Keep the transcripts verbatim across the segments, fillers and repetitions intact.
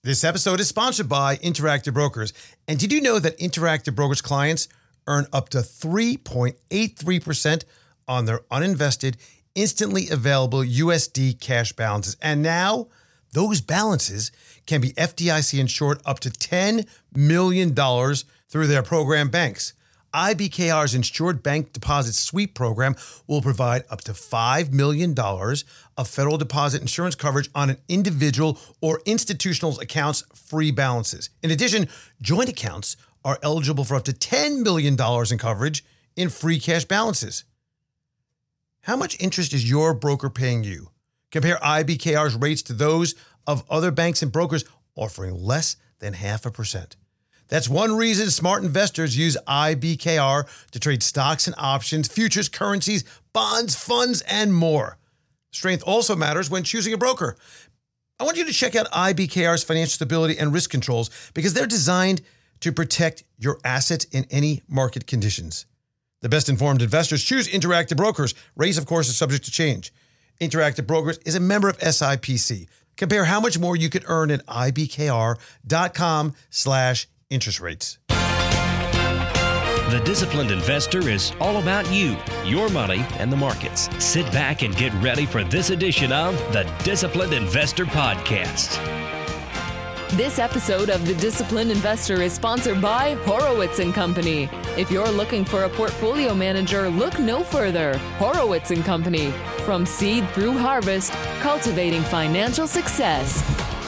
This episode is sponsored by Interactive Brokers. And did you know that Interactive Brokers clients earn up to three point eight three percent on their uninvested, instantly available U S D cash balances? And now those balances can be F D I C insured up to ten million dollars through their program banks. I B K R's Insured Bank Deposit Sweep program will provide up to five million dollars of federal deposit insurance coverage on an individual or institutional account's free balances. In addition, joint accounts are eligible for up to ten million dollars in coverage in free cash balances. How much interest is your broker paying you? Compare I B K R's rates to those of other banks and brokers offering less than half a percent. That's one reason smart investors use I B K R to trade stocks and options, futures, currencies, bonds, funds, and more. Strength also matters when choosing a broker. I want you to check out I B K R's financial stability and risk controls because they're designed to protect your assets in any market conditions. The best informed investors choose Interactive Brokers. Rates, of course, are subject to change. Interactive Brokers is a member of S I P C. Compare how much more you could earn at ibkr.com slash interest rates. The Disciplined Investor is all about you, your money, and the markets. Sit back and get ready for this edition of the Disciplined Investor Podcast. This episode of The Disciplined Investor is sponsored by Horowitz and Company. If you're looking for a portfolio manager, look no further. Horowitz and Company. From seed through harvest, cultivating financial success.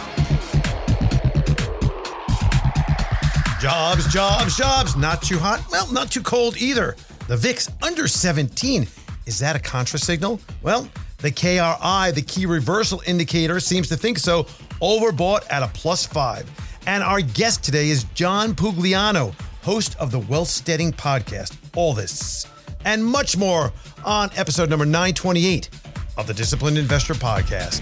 Jobs, jobs, jobs. Not too hot. Well, not too cold either. The V I X under seventeen. Is that a contra signal? Well, the K R I, the key reversal indicator, seems to think so. Overbought at a plus five. And our guest today is John Pugliano, host of the Wealth Steading podcast. All this and much more on episode number nine twenty-eight of the Disciplined Investor Podcast.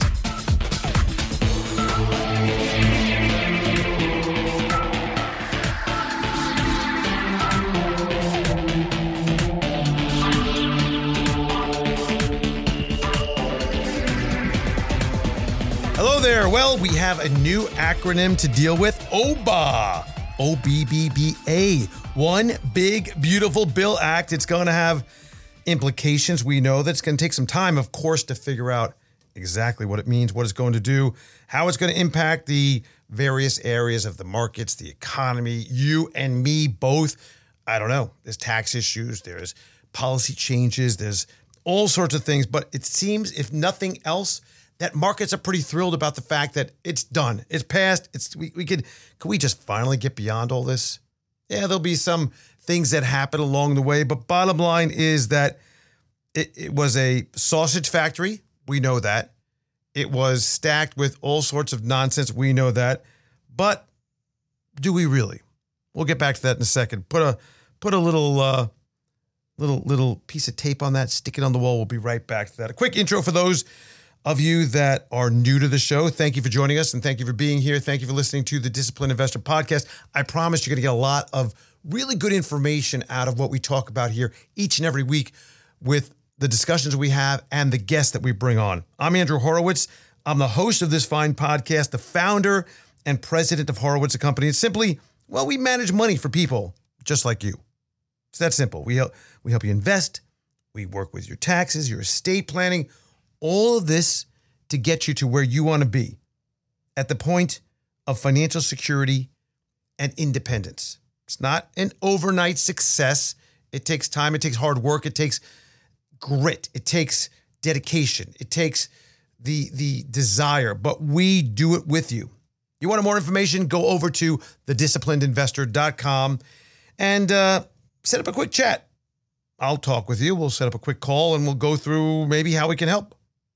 Hello there. Well, we have a new acronym to deal with, O B A, O B B B A, One Big Beautiful Bill Act. It's going to have implications. We know that it's going to take some time, of course, to figure out exactly what it means, what it's going to do, how it's going to impact the various areas of the markets, the economy, you and me both. I don't know. There's tax issues, there's policy changes, there's all sorts of things. But it seems, if nothing else, that markets are pretty thrilled about the fact that it's done. It's passed. It's we, we could could we just finally get beyond all this? Yeah, there'll be some things that happen along the way, but bottom line is that it, it was a sausage factory. We know that. It was stacked with all sorts of nonsense. We know that. But do we really? We'll get back to that in a second. Put a put a little uh, little little piece of tape on that, stick it on the wall. We'll be right back to that. A quick intro for those of you that are new to the show. Thank you for joining us and thank you for being here. Thank you for listening to the Disciplined Investor Podcast. I promise you're going to get a lot of really good information out of what we talk about here each and every week with the discussions we have and the guests that we bring on. I'm Andrew Horowitz. I'm the host of this fine podcast, the founder and president of Horowitz and Company. It's simply, well, we manage money for people just like you. It's that simple. We help, we help you invest. We work with your taxes, your estate planning, all of this to get you to where you want to be at the point of financial security and independence. It's not an overnight success. It takes time. It takes hard work. It takes grit. It takes dedication. It takes the, the desire, but we do it with you. You want more information? Go over to the disciplined investor dot com and uh, set up a quick chat. I'll talk with you. We'll set up a quick call and we'll go through maybe how we can help.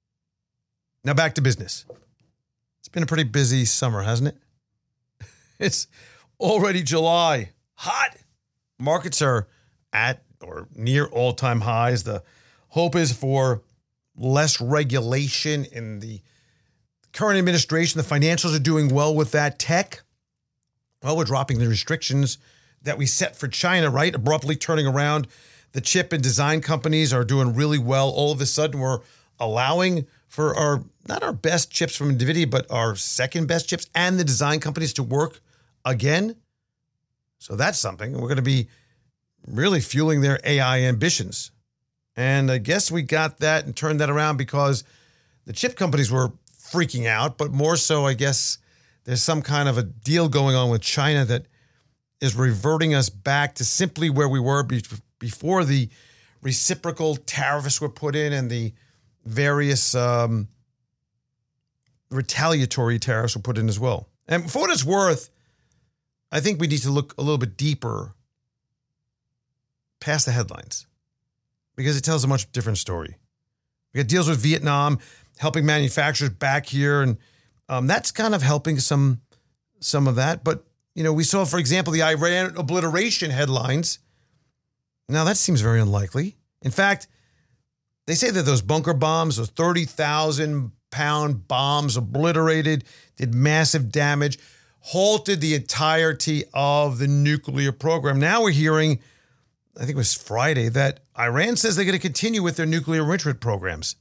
Now back to business. It's been a pretty busy summer, hasn't it? It's already July. Hot. Markets are at or near all-time highs. The hope is for less regulation in the current administration. The financials are doing well with that. Tech, well, we're dropping the restrictions that we set for China, right? Abruptly turning around. The chip and design companies are doing really well. All of a sudden, we're allowing for our, not our best chips from NVIDIA, but our second best chips and the design companies to work again. So that's something. We're going to be really fueling their A I ambitions. And I guess we got that and turned that around because the chip companies were freaking out, but more so, I guess, there's some kind of a deal going on with China that is reverting us back to simply where we were be- before the reciprocal tariffs were put in and the various um, retaliatory tariffs were put in as well. And for what it's worth, I think we need to look a little bit deeper past the headlines because it tells a much different story. We got deals with Vietnam, helping manufacturers back here, and um, that's kind of helping some some of that. But, you know, we saw, for example, the Iran obliteration headlines. Now, that seems very unlikely. In fact, they say that those bunker bombs, those thirty thousand pound bombs obliterated, did massive damage, halted the entirety of the nuclear program. Now we're hearing, I think it was Friday, that Iran says they're going to continue with their nuclear enrichment programs.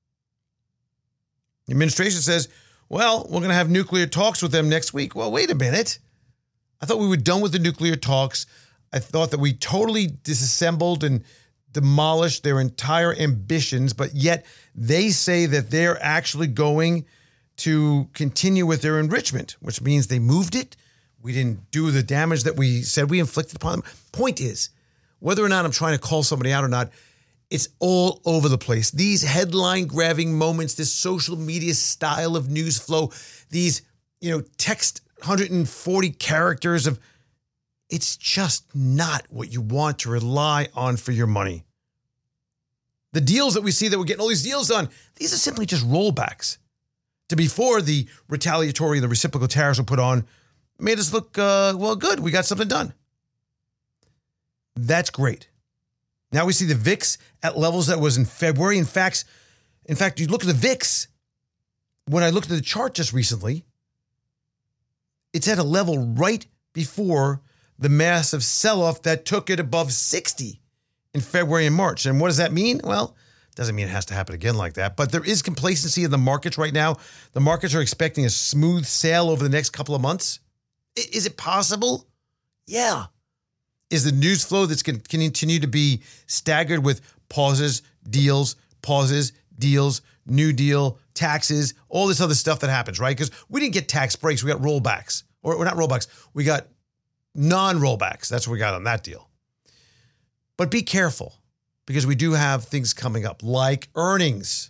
The administration says, well, we're going to have nuclear talks with them next week. Well, wait a minute. I thought we were done with the nuclear talks. I thought that we totally disassembled and demolished their entire ambitions, but yet they say that they're actually going to continue with their enrichment, which means they moved it. We didn't do the damage that we said we inflicted upon them. Point is, whether or not I'm trying to call somebody out or not, it's all over the place. These headline-grabbing moments, this social media style of news flow, these, you know, text one hundred forty characters of, it's just not what you want to rely on for your money. The deals that we see that we're getting all these deals done, these are simply just rollbacks to before the retaliatory and the reciprocal tariffs were put on, made us look, uh, well, good. We got something done. That's great. Now we see the V I X at levels that was in February. In fact, in fact, you look at the V I X, when I looked at the chart just recently, it's at a level right before the massive sell-off that took it above sixty in February and March. And what does that mean? Well, it doesn't mean it has to happen again like that, but there is complacency in the markets right now. The markets are expecting a smooth sail over the next couple of months. Is it possible? Yeah. Is the news flow that's going to continue to be staggered with pauses, deals, pauses, deals, new deal, taxes, all this other stuff that happens, right? Because we didn't get tax breaks. We got rollbacks. Or, or not rollbacks. We got non-rollbacks. That's what we got on that deal. But be careful because we do have things coming up like earnings.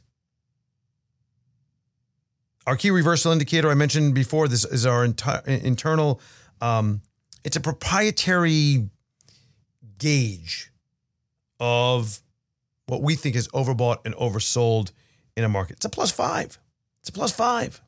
Our key reversal indicator I mentioned before, this is our enti- internal, um, it's a proprietary gauge of what we think is overbought and oversold in a market. It's a plus five. It's a plus five.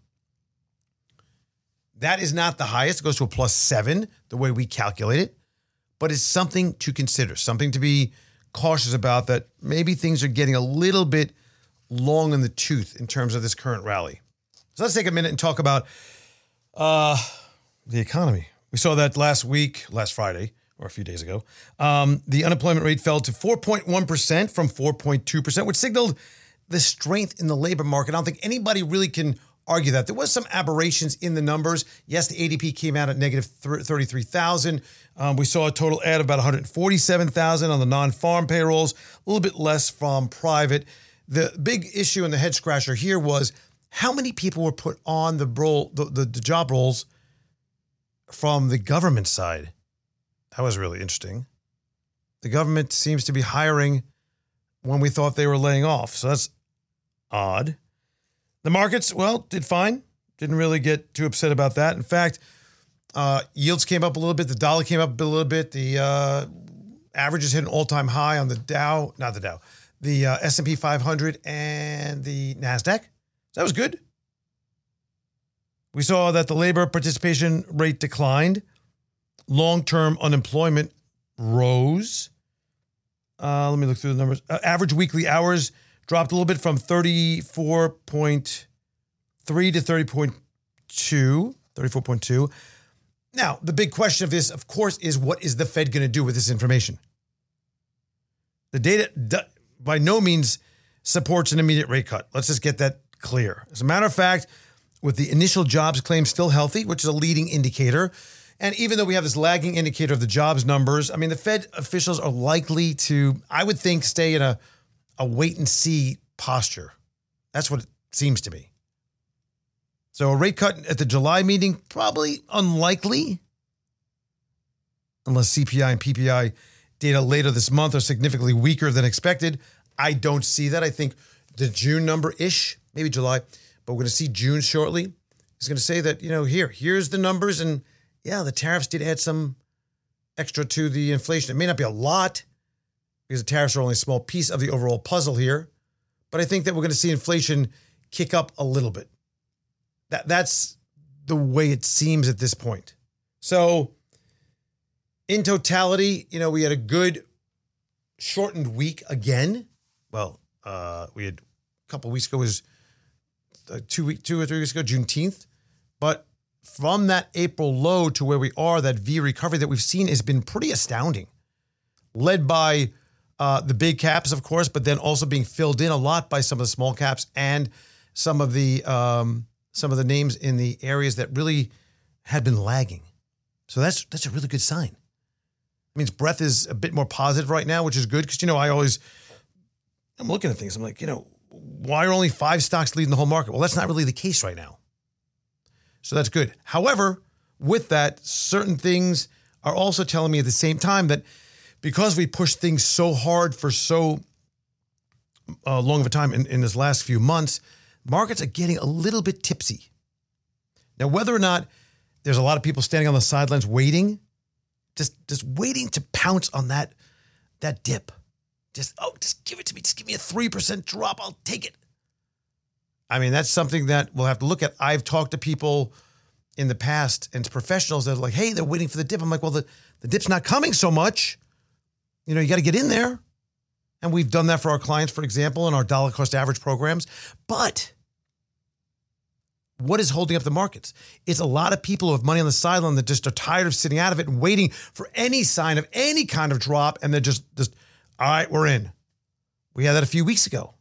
That is not the highest. It goes to a plus seven, the way we calculate it. But it's something to consider, something to be cautious about, that maybe things are getting a little bit long in the tooth in terms of this current rally. So let's take a minute and talk about uh, the economy. We saw that last week, last Friday, or a few days ago. Um, the unemployment rate fell to four point one percent from four point two percent, which signaled the strength in the labor market. I don't think anybody really can argue that. There was some aberrations in the numbers. Yes, the A D P came out at negative thirty-three thousand. Um, we saw a total add of about one hundred forty-seven thousand on the non-farm payrolls, a little bit less from private. The big issue and the head scratcher here was how many people were put on the roll, the, the, the job rolls from the government side. That was really interesting. The government seems to be hiring when we thought they were laying off. So that's odd. The markets, well, did fine. Didn't really get too upset about that. In fact, uh, yields came up a little bit. The dollar came up a little bit. The uh, averages hit an all-time high on the Dow, not the Dow, the uh, S and P five hundred and the NASDAQ. So that was good. We saw that the labor participation rate declined. Long-term unemployment rose. Uh, let me look through the numbers. Uh, average weekly hours dropped a little bit from thirty-four point three to thirty point two, thirty-four point two. Now, the big question of this, of course, is what is the Fed going to do with this information? The data d- by no means supports an immediate rate cut. Let's just get that clear. As a matter of fact, with the initial jobs claim still healthy, which is a leading indicator, and even though we have this lagging indicator of the jobs numbers, I mean, the Fed officials are likely to, I would think, stay in a, a wait and see posture. That's what it seems to me. So a rate cut at the July meeting, probably unlikely, unless C P I and P P I data later this month are significantly weaker than expected. I don't see that. I think the June number-ish, maybe July, but we're going to see June shortly. He's going to say that, you know, here, here's the numbers, and yeah, the tariffs did add some extra to the inflation. It may not be a lot because the tariffs are only a small piece of the overall puzzle here, but I think that we're going to see inflation kick up a little bit. That That's the way it seems at this point. So in totality, you know, we had a good shortened week again. Well, uh, we had a couple of weeks ago was uh, two week, two or three weeks ago, Juneteenth. But from that April low to where we are, that V recovery that we've seen has been pretty astounding. Led by uh, the big caps, of course, but then also being filled in a lot by some of the small caps and some of the um, some of the names in the areas that really had been lagging. So that's that's a really good sign. It means breath is a bit more positive right now, which is good because, you know, I always, I'm looking at things. I'm like, you know, why are only five stocks leading the whole market? Well, that's not really the case right now. So that's good. However, with that, certain things are also telling me at the same time that because we pushed things so hard for so uh, long of a time in, in this last few months, markets are getting a little bit tipsy. Now, whether or not there's a lot of people standing on the sidelines waiting, just just waiting to pounce on that, that dip. Just, oh, just give it to me. Just give me a three percent drop. I'll take it. I mean, that's something that we'll have to look at. I've talked to people in the past and to professionals that are like, hey, they're waiting for the dip. I'm like, well, the, the dip's not coming so much. You know, you got to get in there. And we've done that for our clients, for example, in our dollar cost average programs. But what is holding up the markets? It's a lot of people who have money on the sideline that just are tired of sitting out of it and waiting for any sign of any kind of drop. And they're just, just all right, we're in. We had that a few weeks ago.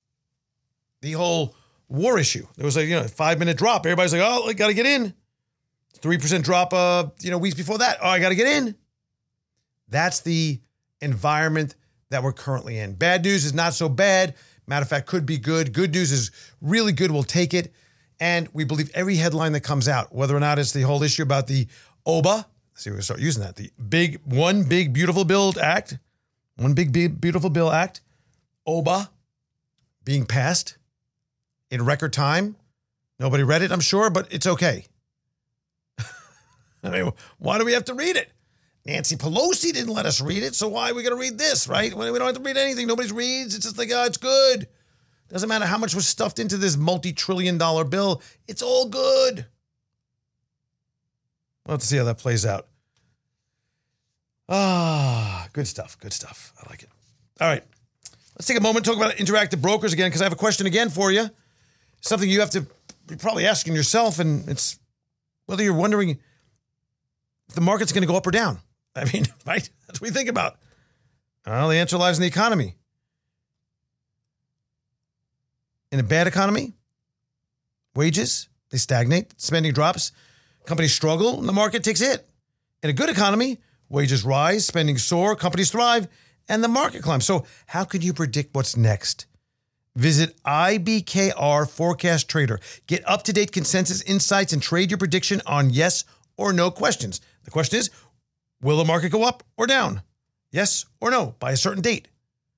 The whole war issue. There was a, you know, five minute drop. Everybody's like, oh, I got to get in. three percent drop, uh, you know, weeks before that. Oh, I got to get in. That's the environment that we're currently in. Bad news is not so bad. Matter of fact, could be good. Good news is really good. We'll take it. And we believe every headline that comes out, whether or not it's the whole issue about the O B A. See, we're going to start using that. The big, one big, beautiful bill act. One big, big, beautiful bill act. O B A being passed in record time. Nobody read it, I'm sure, but it's okay. I mean, why do we have to read it? Nancy Pelosi didn't let us read it, so why are we going to read this, right? We don't have to read anything. Nobody reads. It's just like, oh, it's good. Doesn't matter how much was stuffed into this multi-trillion dollar bill. It's all good. We'll have to see how that plays out. Ah, good stuff. Good stuff. I like it. All right. Let's take a moment to talk about Interactive Brokers again, because I have a question again for you. Something you have to be probably asking yourself, and it's whether you're wondering if the market's going to go up or down. I mean, right? That's what we think about. Well, the answer lies in the economy. In a bad economy, wages, they stagnate, spending drops, companies struggle, and the market takes a hit. In a good economy, wages rise, spending soar, companies thrive, and the market climbs. So how can you predict what's next? Visit I B K R Forecast Trader. Get up-to-date consensus insights and trade your prediction on yes or no questions. The question is, will the market go up or down? Yes or no by a certain date.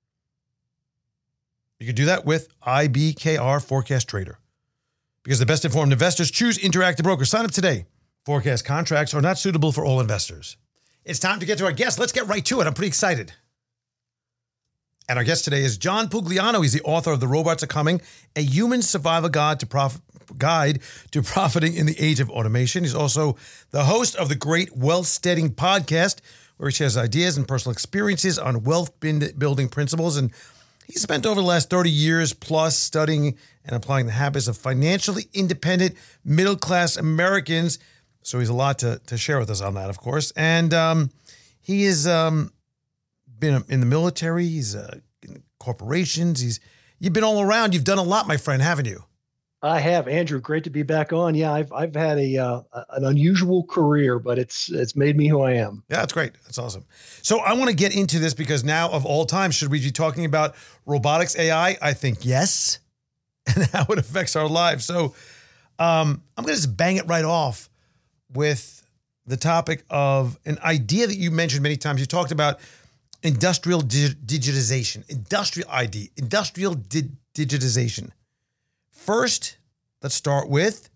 You can do that with I B K R Forecast Trader. Because the best informed investors choose Interactive Brokers. Sign up today. Forecast contracts are not suitable for all investors. It's time to get to our guest. Let's get right to it. I'm pretty excited. And our guest today is John Pugliano. He's the author of The Robots Are Coming, a human survival guide to, prof- guide to profiting in the age of automation. He's also the host of the great Wealth Steading podcast, where he shares ideas and personal experiences on wealth building principles. And he spent over the last thirty years plus studying and applying the habits of financially independent, middle-class Americans. So he's a lot to, to share with us on that, of course. And um, he has um, been in the military. He's uh, in corporations. He's You've been all around. You've done a lot, my friend, haven't you? I have, Andrew. Great to be back on. Yeah, I've I've had a uh, an unusual career, but it's it's made me who I am. Yeah, that's great. That's awesome. So I want to get into this because now of all time, should we be talking about robotics, A I? I think yes, and how it affects our lives. So um, I'm going to just bang it right off with the topic of an idea that you mentioned many times. You talked about industrial dig- digitization, industrial I D, industrial di- digitization. First, let's start with,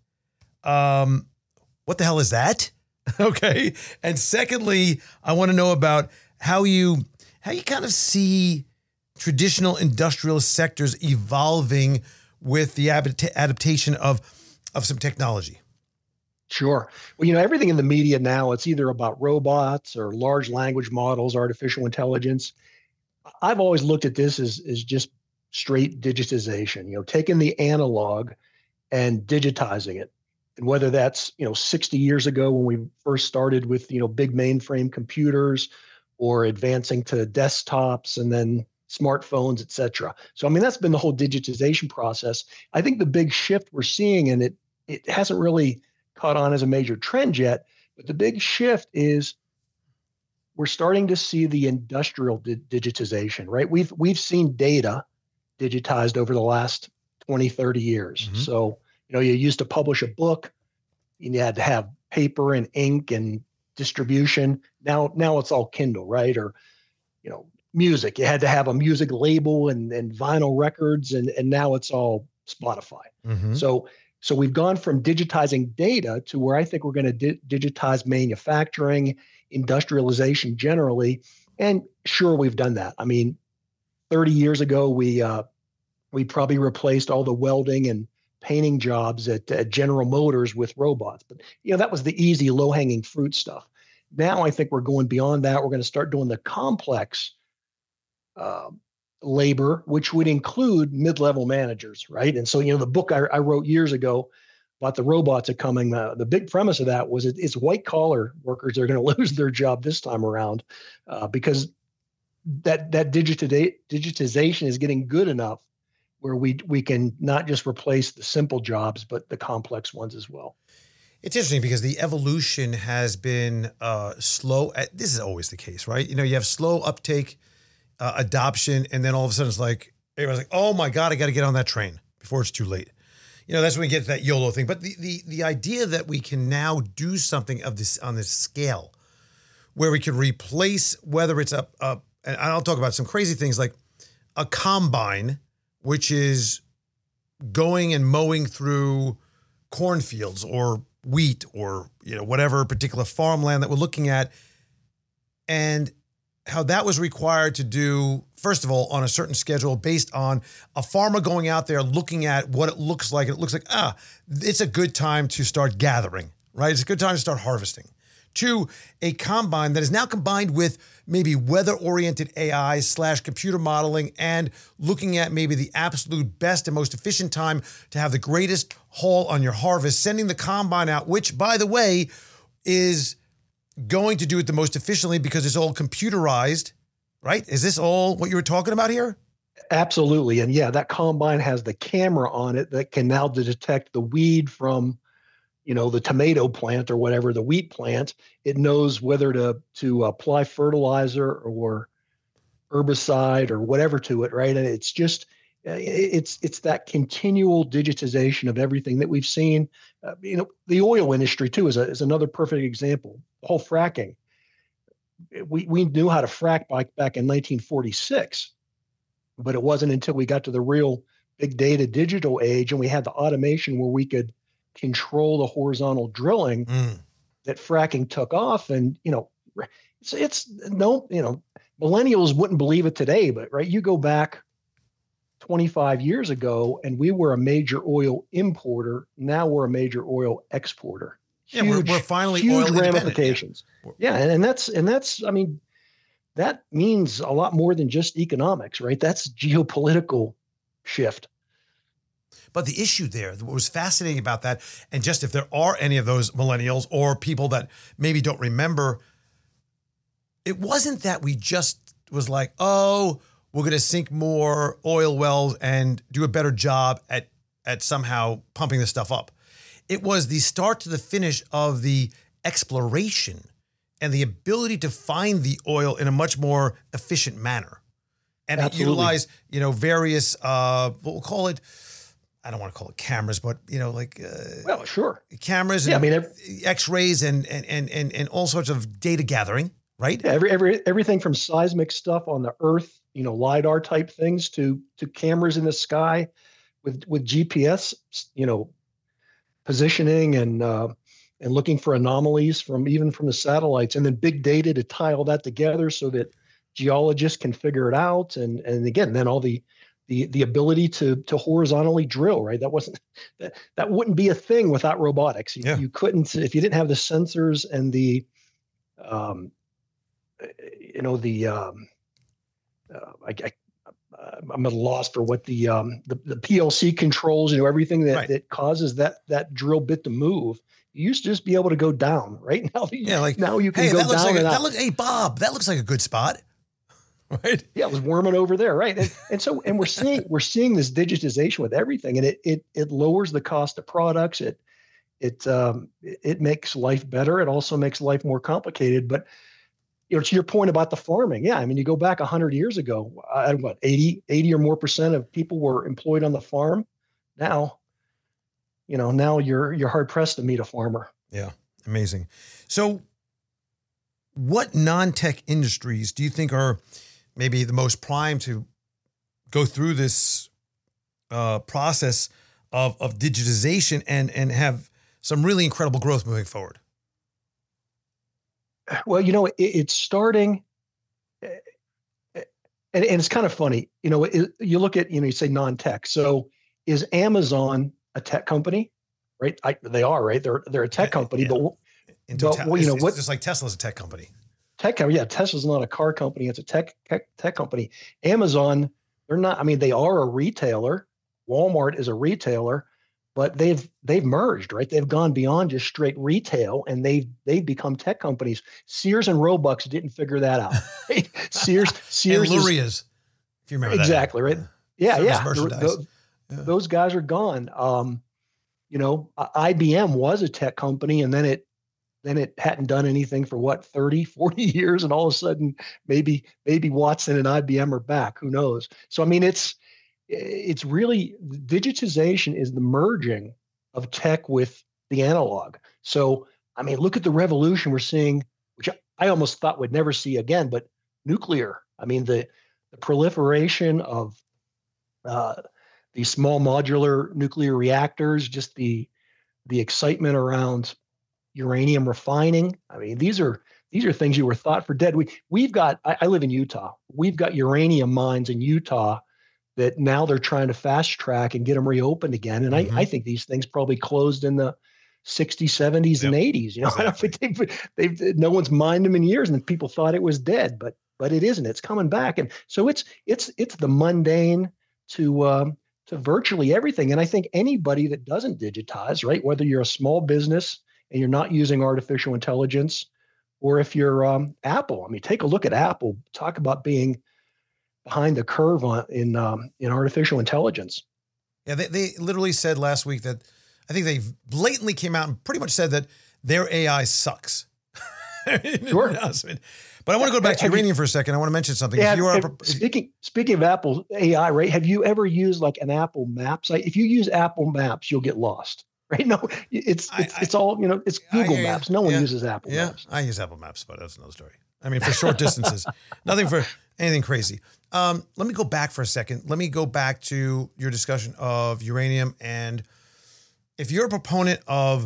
um, what the hell is that? Okay. And secondly, I want to know about how you, how you kind of see traditional industrial sectors evolving with the ab- adaptation of, of some technology. Sure. Well, you know, everything in the media now, it's either about robots or large language models, artificial intelligence. I've always looked at this as, as just straight digitization, you know, taking the analog and digitizing it. And whether that's, you know, sixty years ago when we first started with, you know, big mainframe computers, or advancing to desktops and then smartphones, et cetera. So, I mean, that's been the whole digitization process. I think the big shift we're seeing, and it, it hasn't really caught on as a major trend yet, but the big shift is we're starting to see the industrial di- digitization, right? We've, we've seen data digitized over the last twenty, thirty years. Mm-hmm. So, you know, you used to publish a book, and you had to have paper and ink and distribution. Now, now it's all Kindle, right? Or, you know, music, you had to have a music label and, and vinyl records, and, and now it's all Spotify. Mm-hmm. So, so we've gone from digitizing data to where I think we're going to di- digitize manufacturing, industrialization generally. And sure, we've done that. I mean, thirty years ago, we uh, we probably replaced all the welding and painting jobs at, at General Motors with robots. But, you know, that was the easy, low-hanging fruit stuff. Now I think we're going beyond that. We're going to start doing the complex uh, labor, which would include mid-level managers, right? And so, you know, the book I, I wrote years ago about the robots are coming, uh, the big premise of that was it, it's white-collar workers that are going to lose their job this time around uh, because that that digitiza- digitization is getting good enough where we we can not just replace the simple jobs, but the complex ones as well. It's interesting because the evolution has been uh, slow. At, this is always the case, right? You know, you have slow uptake, uh, adoption, and then all of a sudden it's like, everyone's like, oh my God, I got to get on that train before it's too late. You know, that's when we get to that YOLO thing. But the the the idea that we can now do something of this on this scale where we can replace, whether it's a, a and I'll talk about some crazy things like a combine, which is going and mowing through cornfields or wheat or, you know, whatever particular farmland that we're looking at, and how that was required to do, first of all, on a certain schedule based on a farmer going out there looking at what it looks like. It looks like, ah, it's a good time to start gathering, right? It's a good time to start harvesting. To a combine that is now combined with maybe weather-oriented A I slash computer modeling and looking at maybe the absolute best and most efficient time to have the greatest haul on your harvest, sending the combine out, which, by the way, is going to do it the most efficiently because it's all computerized, right? Is this all what you were talking about here? Absolutely. And yeah, that combine has the camera on it that can now detect the weed from, you know, the tomato plant or whatever, the wheat plant. It knows whether to to apply fertilizer or herbicide or whatever to it, right? And it's just, it's it's that continual digitization of everything that we've seen. Uh, you know, the oil industry too is a, is another perfect example. The whole fracking. We we knew how to frack back back in nineteen forty-six, but it wasn't until we got to the real big data digital age and we had the automation where we could control the horizontal drilling mm. that fracking took off. And, you know, it's, it's no, you know, millennials wouldn't believe it today, but right. You go back twenty-five years ago and we were a major oil importer. Now we're a major oil exporter. Huge, yeah, we're, we're finally huge oil ramifications. Yeah. yeah. And, and that's, and that's, I mean, that means a lot more than just economics, right? That's geopolitical shift. But the issue there, what was fascinating about that, and just if there are any of those millennials or people that maybe don't remember, it wasn't that we just was like, oh, we're going to sink more oil wells and do a better job at at somehow pumping this stuff up. It was the start to the finish of the exploration and the ability to find the oil in a much more efficient manner. And Absolutely. utilize, you know, various, uh, what we'll call it, I don't want to call it cameras, but, you know, like uh, well, sure. cameras and yeah, I mean, every, x-rays and, and, and, and, and all sorts of data gathering, right? Yeah, every, every, everything from seismic stuff on the earth, you know, LiDAR type things to, to cameras in the sky with, with G P S, you know, positioning and, uh, and looking for anomalies from even from the satellites, and then big data to tie all that together so that geologists can figure it out. And, and again, then all the, the, the ability to, to horizontally drill, right? That wasn't, that, that wouldn't be a thing without robotics. You, yeah. you couldn't, if you didn't have the sensors and the, um, you know, the, um, uh, I, I, I'm at a loss for what the, um, the, the P L C controls, you know, everything that, right. that causes that, that drill bit to move. You used to just be able to go down, right? Now, yeah, like, now you can hey, go that looks down like and a, out. that look, hey, Bob, that looks like a good spot. Right. Yeah, it was worming over there, right? And, and so, and we're seeing we're seeing this digitization with everything, and it it it lowers the cost of products. It it um, it makes life better. It also makes life more complicated. But you know, to your point about the farming, yeah, I mean, you go back a hundred years ago, uh, what eighty, eighty or more percent of people were employed on the farm. Now, you know, now you're you're hard pressed to meet a farmer. Yeah, amazing. So, what non-tech industries do you think are maybe the most primed to go through this uh, process of, of digitization and, and have some really incredible growth moving forward? Well, you know, it, it's starting, and, and it's kind of funny. You know, it, you look at, you know, you say non-tech. So is Amazon a tech company, right? I, they are, right? They're they're a tech company, yeah. but, Into but te- well, you know it's, what? It's just like Tesla's a tech company. Tech company, yeah. Tesla's not a car company; it's a tech, tech tech company. Amazon, they're not. I mean, they are a retailer. Walmart is a retailer, but they've they've merged, right? They've gone beyond just straight retail, and they've they've become tech companies. Sears and Roebuck didn't figure that out. Right? Sears, Sears, and is, Luria's, if you remember exactly that. right. Yeah, Service yeah. merchandise. Those, yeah. Those guys are gone. Um, you know, I B M was a tech company, and then it. Then it hadn't done anything for what, thirty, forty years. And all of a sudden, maybe, maybe Watson and I B M are back. Who knows? So, I mean, it's, it's really digitization is the merging of tech with the analog. So, I mean, look at the revolution we're seeing, which I almost thought we'd never see again, but nuclear. I mean, the, the proliferation of uh, these small modular nuclear reactors, just the, the excitement around uranium refining. I mean, these are these are things you were thought for dead. We we've got. I, I live in Utah. We've got uranium mines in Utah that now they're trying to fast track and get them reopened again. And mm-hmm. I, I think these things probably closed in the sixties, seventies, yep. and eighties. You know, exactly. I don't think they've, they've no one's mined them in years, and people thought it was dead, but but it isn't. It's coming back, and so it's it's it's the mundane to. Um, to virtually everything. And I think anybody that doesn't digitize, right, whether you're a small business and you're not using artificial intelligence, or if you're um, Apple. I mean, take a look at Apple. Talk about being behind the curve on in um, in artificial intelligence. Yeah, they, they literally said last week that I think they blatantly came out and pretty much said that their A I sucks. Sure. But I want to go back to uranium for a second. I want to mention something. Yeah, if you are have, a, speaking speaking of Apple A I, right? Have you ever used like an Apple Maps? Like if you use Apple Maps, you'll get lost. Right? No, it's it's, I, it's all, you know, it's Google I, I, Maps. No one yeah, uses Apple yeah, Maps. I use Apple Maps, but that's another story. I mean, for short distances, nothing for anything crazy. Um, let me go back for a second. Let me go back to your discussion of uranium. And if you're a proponent of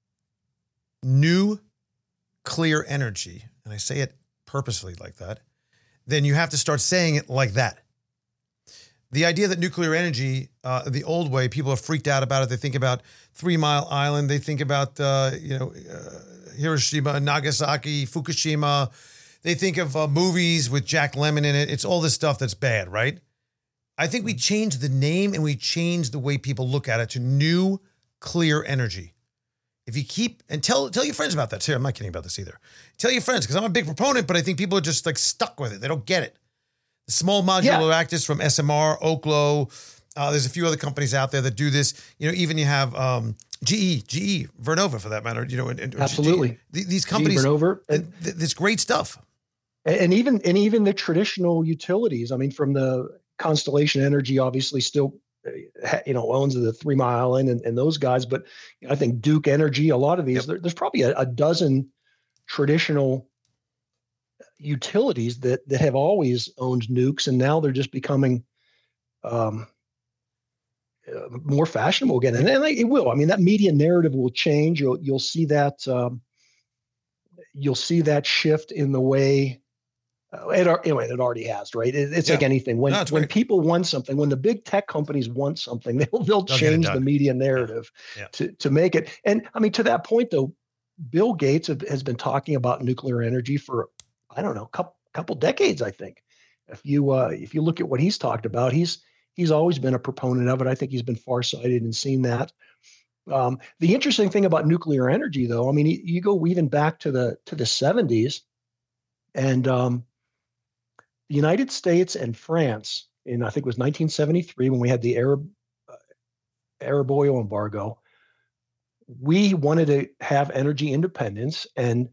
new clear energy, and I say it purposefully like that, then you have to start saying it like that. The idea that nuclear energy, uh, the old way, people are freaked out about it. They think about Three Mile Island. They think about, uh, you know, uh, Hiroshima, Nagasaki, Fukushima. They think of uh, movies with Jack Lemmon in it. It's all this stuff that's bad, right? I think we changed the name and we changed the way people look at it to new clear energy. If you keep, and tell tell your friends about that too. I'm not kidding about this either. Tell your friends, because I'm a big proponent, but I think people are just like stuck with it. They don't get it. The small modular yeah. reactors from S M R, Oklo, Uh, there's a few other companies out there that do this. You know, even you have um, G E, G E, Vernova for that matter. You know, and, and absolutely G E, these companies, G E, Vernova, and th- th- this great stuff. And even and even the traditional utilities. I mean, from the Constellation Energy, obviously still, you know, owns the Three Mile Island and, and those guys. But I think Duke Energy, a lot of these, yep. there, there's probably a, a dozen traditional utilities that that have always owned nukes, and now they're just becoming um, uh, more fashionable again. And, and it will. I mean, that media narrative will change. You'll you'll see that um, you'll see that shift in the way. Uh, it, anyway, it already has, right? It, it's yeah. like anything. When no, when great. people want something, when the big tech companies want something, they'll they'll, they'll change the media narrative yeah. Yeah. to to make it. And I mean, to that point, though, Bill Gates have, has been talking about nuclear energy for, I don't know, couple couple decades. I think if you uh, if you look at what he's talked about, he's he's always been a proponent of it. I think he's been farsighted and seen that. Um, the interesting thing about nuclear energy, though, I mean, you, you go even back to the to the seventies, and um, the United States and France, in I think it was nineteen seventy-three, when we had the Arab uh, Arab oil embargo, we wanted to have energy independence, and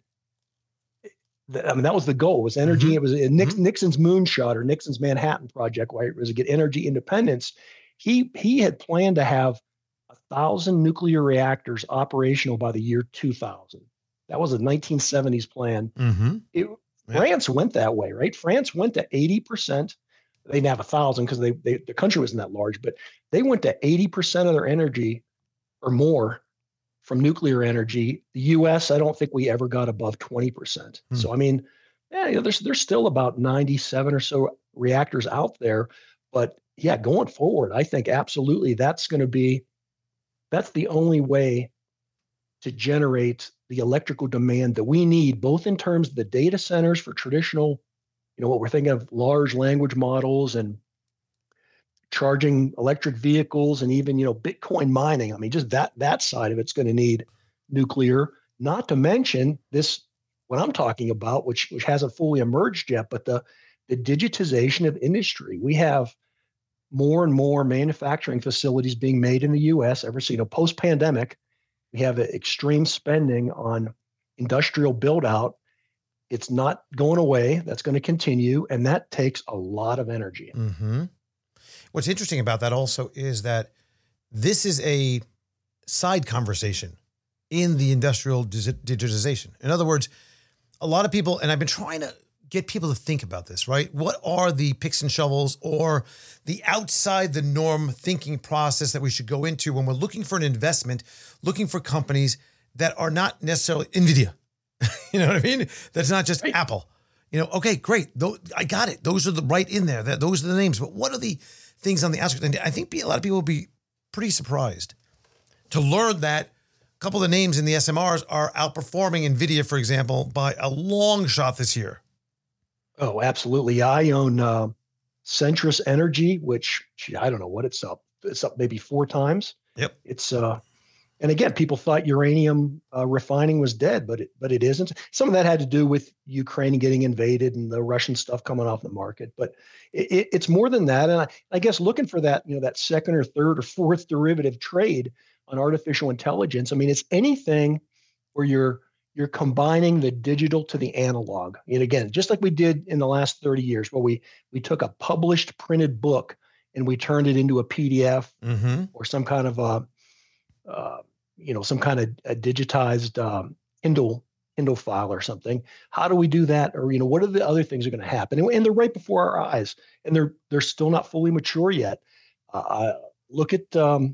th- I mean that was the goal. Was energy? Mm-hmm. It was Nix- mm-hmm. Nixon's moonshot or Nixon's Manhattan Project, right? It was to get energy independence. He he had planned to have a thousand nuclear reactors operational by the year two thousand. That was a nineteen seventies plan. Mm-hmm. It, yeah. France went that way, right? France went to eighty percent. They didn't have a thousand because they, they the country wasn't that large, but they went to eighty percent of their energy or more from nuclear energy. The U S, I don't think we ever got above twenty percent. Hmm. So, I mean, yeah, you know, there's there's still about ninety-seven or so reactors out there. But yeah, going forward, I think absolutely that's going to be, that's the only way to generate the electrical demand that we need, both in terms of the data centers for traditional, you know, what we're thinking of large language models and charging electric vehicles and even, you know, Bitcoin mining. I mean, just that that side of it's going to need nuclear, not to mention this, what I'm talking about, which which hasn't fully emerged yet, but the the digitization of industry. We have more and more manufacturing facilities being made in the U S ever so, you know, post-pandemic. We have extreme spending on industrial build out. It's not going away. That's going to continue. And that takes a lot of energy. Mm-hmm. What's interesting about that also is that this is a side conversation in the industrial digitization. In other words, a lot of people, and I've been trying to get people to think about this, right? What are the picks and shovels or the outside the norm thinking process that we should go into when we're looking for an investment, looking for companies that are not necessarily NVIDIA? You know what I mean? That's not just right. Apple. You know, okay, great. Those, I got it. Those are the right in there. That Those are the names. But what are the things on the outskirts? And I think a lot of people will be pretty surprised to learn that a couple of the names in the S M Rs are outperforming NVIDIA, for example, by a long shot this year. Oh, absolutely. I own uh, Centrus Energy, which gee, I don't know what it's up. It's up maybe four times. Yep. It's uh, and again, people thought uranium uh, refining was dead, but it but it isn't. Some of that had to do with Ukraine getting invaded and the Russian stuff coming off the market. But it, it, it's more than that. And I, I guess looking for that, you know, that second or third or fourth derivative trade on artificial intelligence. I mean, it's anything where you're you're combining the digital to the analog. And again, just like we did in the last thirty years, where we we took a published printed book and we turned it into a P D F mm-hmm. or some kind of a, uh, you know, some kind of a digitized um, Kindle Kindle file or something. How do we do that? Or, you know, what are the other things that are going to happen? And, and they're right before our eyes, and they're they're still not fully mature yet. Uh, look at um,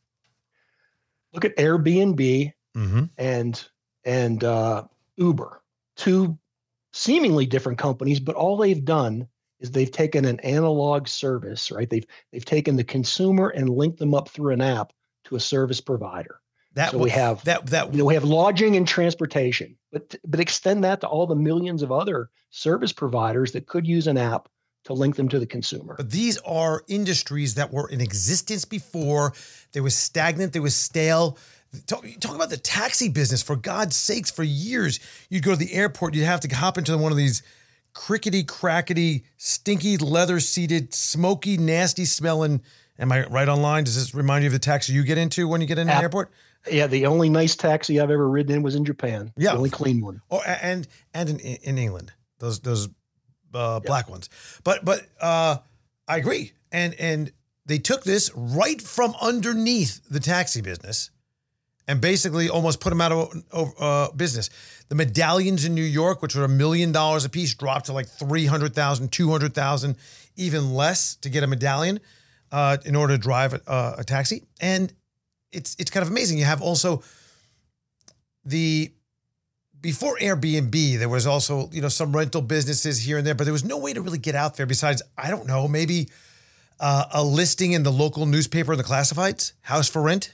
look at Airbnb mm-hmm. and and uh, Uber, two seemingly different companies, but all they've done is they've taken an analog service, right? They've they've taken the consumer and linked them up through an app to a service provider. That so we have that that you know, we have lodging and transportation, but but extend that to all the millions of other service providers that could use an app to link them to the consumer. But these are industries that were in existence before. They were stagnant. They were stale. Talk, talk about the taxi business, for God's sakes. For years, you'd go to the airport, you'd have to hop into one of these crickety, crackety, stinky, leather-seated, smoky, nasty-smelling Am I right on line? Does this remind you of the taxi you get into when you get in the App- airport? Yeah, the only nice taxi I've ever ridden in was in Japan. Yeah, the only clean one. Oh, and and in, in England, those those uh, black yeah. ones. But but uh, I agree. And and they took this right from underneath the taxi business, and basically almost put them out of, of uh, business. The medallions in New York, which were a million dollars a piece, dropped to like three hundred thousand, two hundred thousand, even less to get a medallion uh, in order to drive a, uh, a taxi. And it's it's kind of amazing. You have also the, before Airbnb, there was also, you know, some rental businesses here and there, but there was no way to really get out there besides, I don't know, maybe uh, a listing in the local newspaper in the classifieds, house for rent.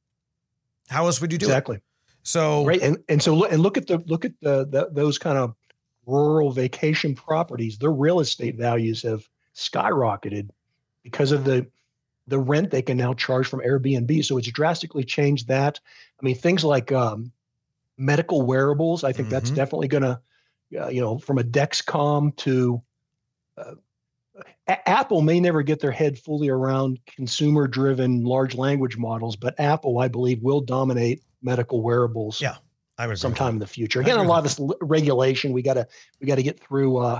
How else would you do exactly. it? So right, and and so look and look at the look at the, the those kind of rural vacation properties. Their real estate values have skyrocketed because of the the rent they can now charge from Airbnb. So it's drastically changed that. I mean, things like um, medical wearables. I think mm-hmm. that's definitely going to, uh, you know, from a Dexcom to uh, a- Apple may never get their head fully around consumer-driven large language models, but Apple, I believe, will dominate medical wearables. Yeah, I would sometime in the future. Again, a lot of this l- regulation we got to we got to get through. Uh,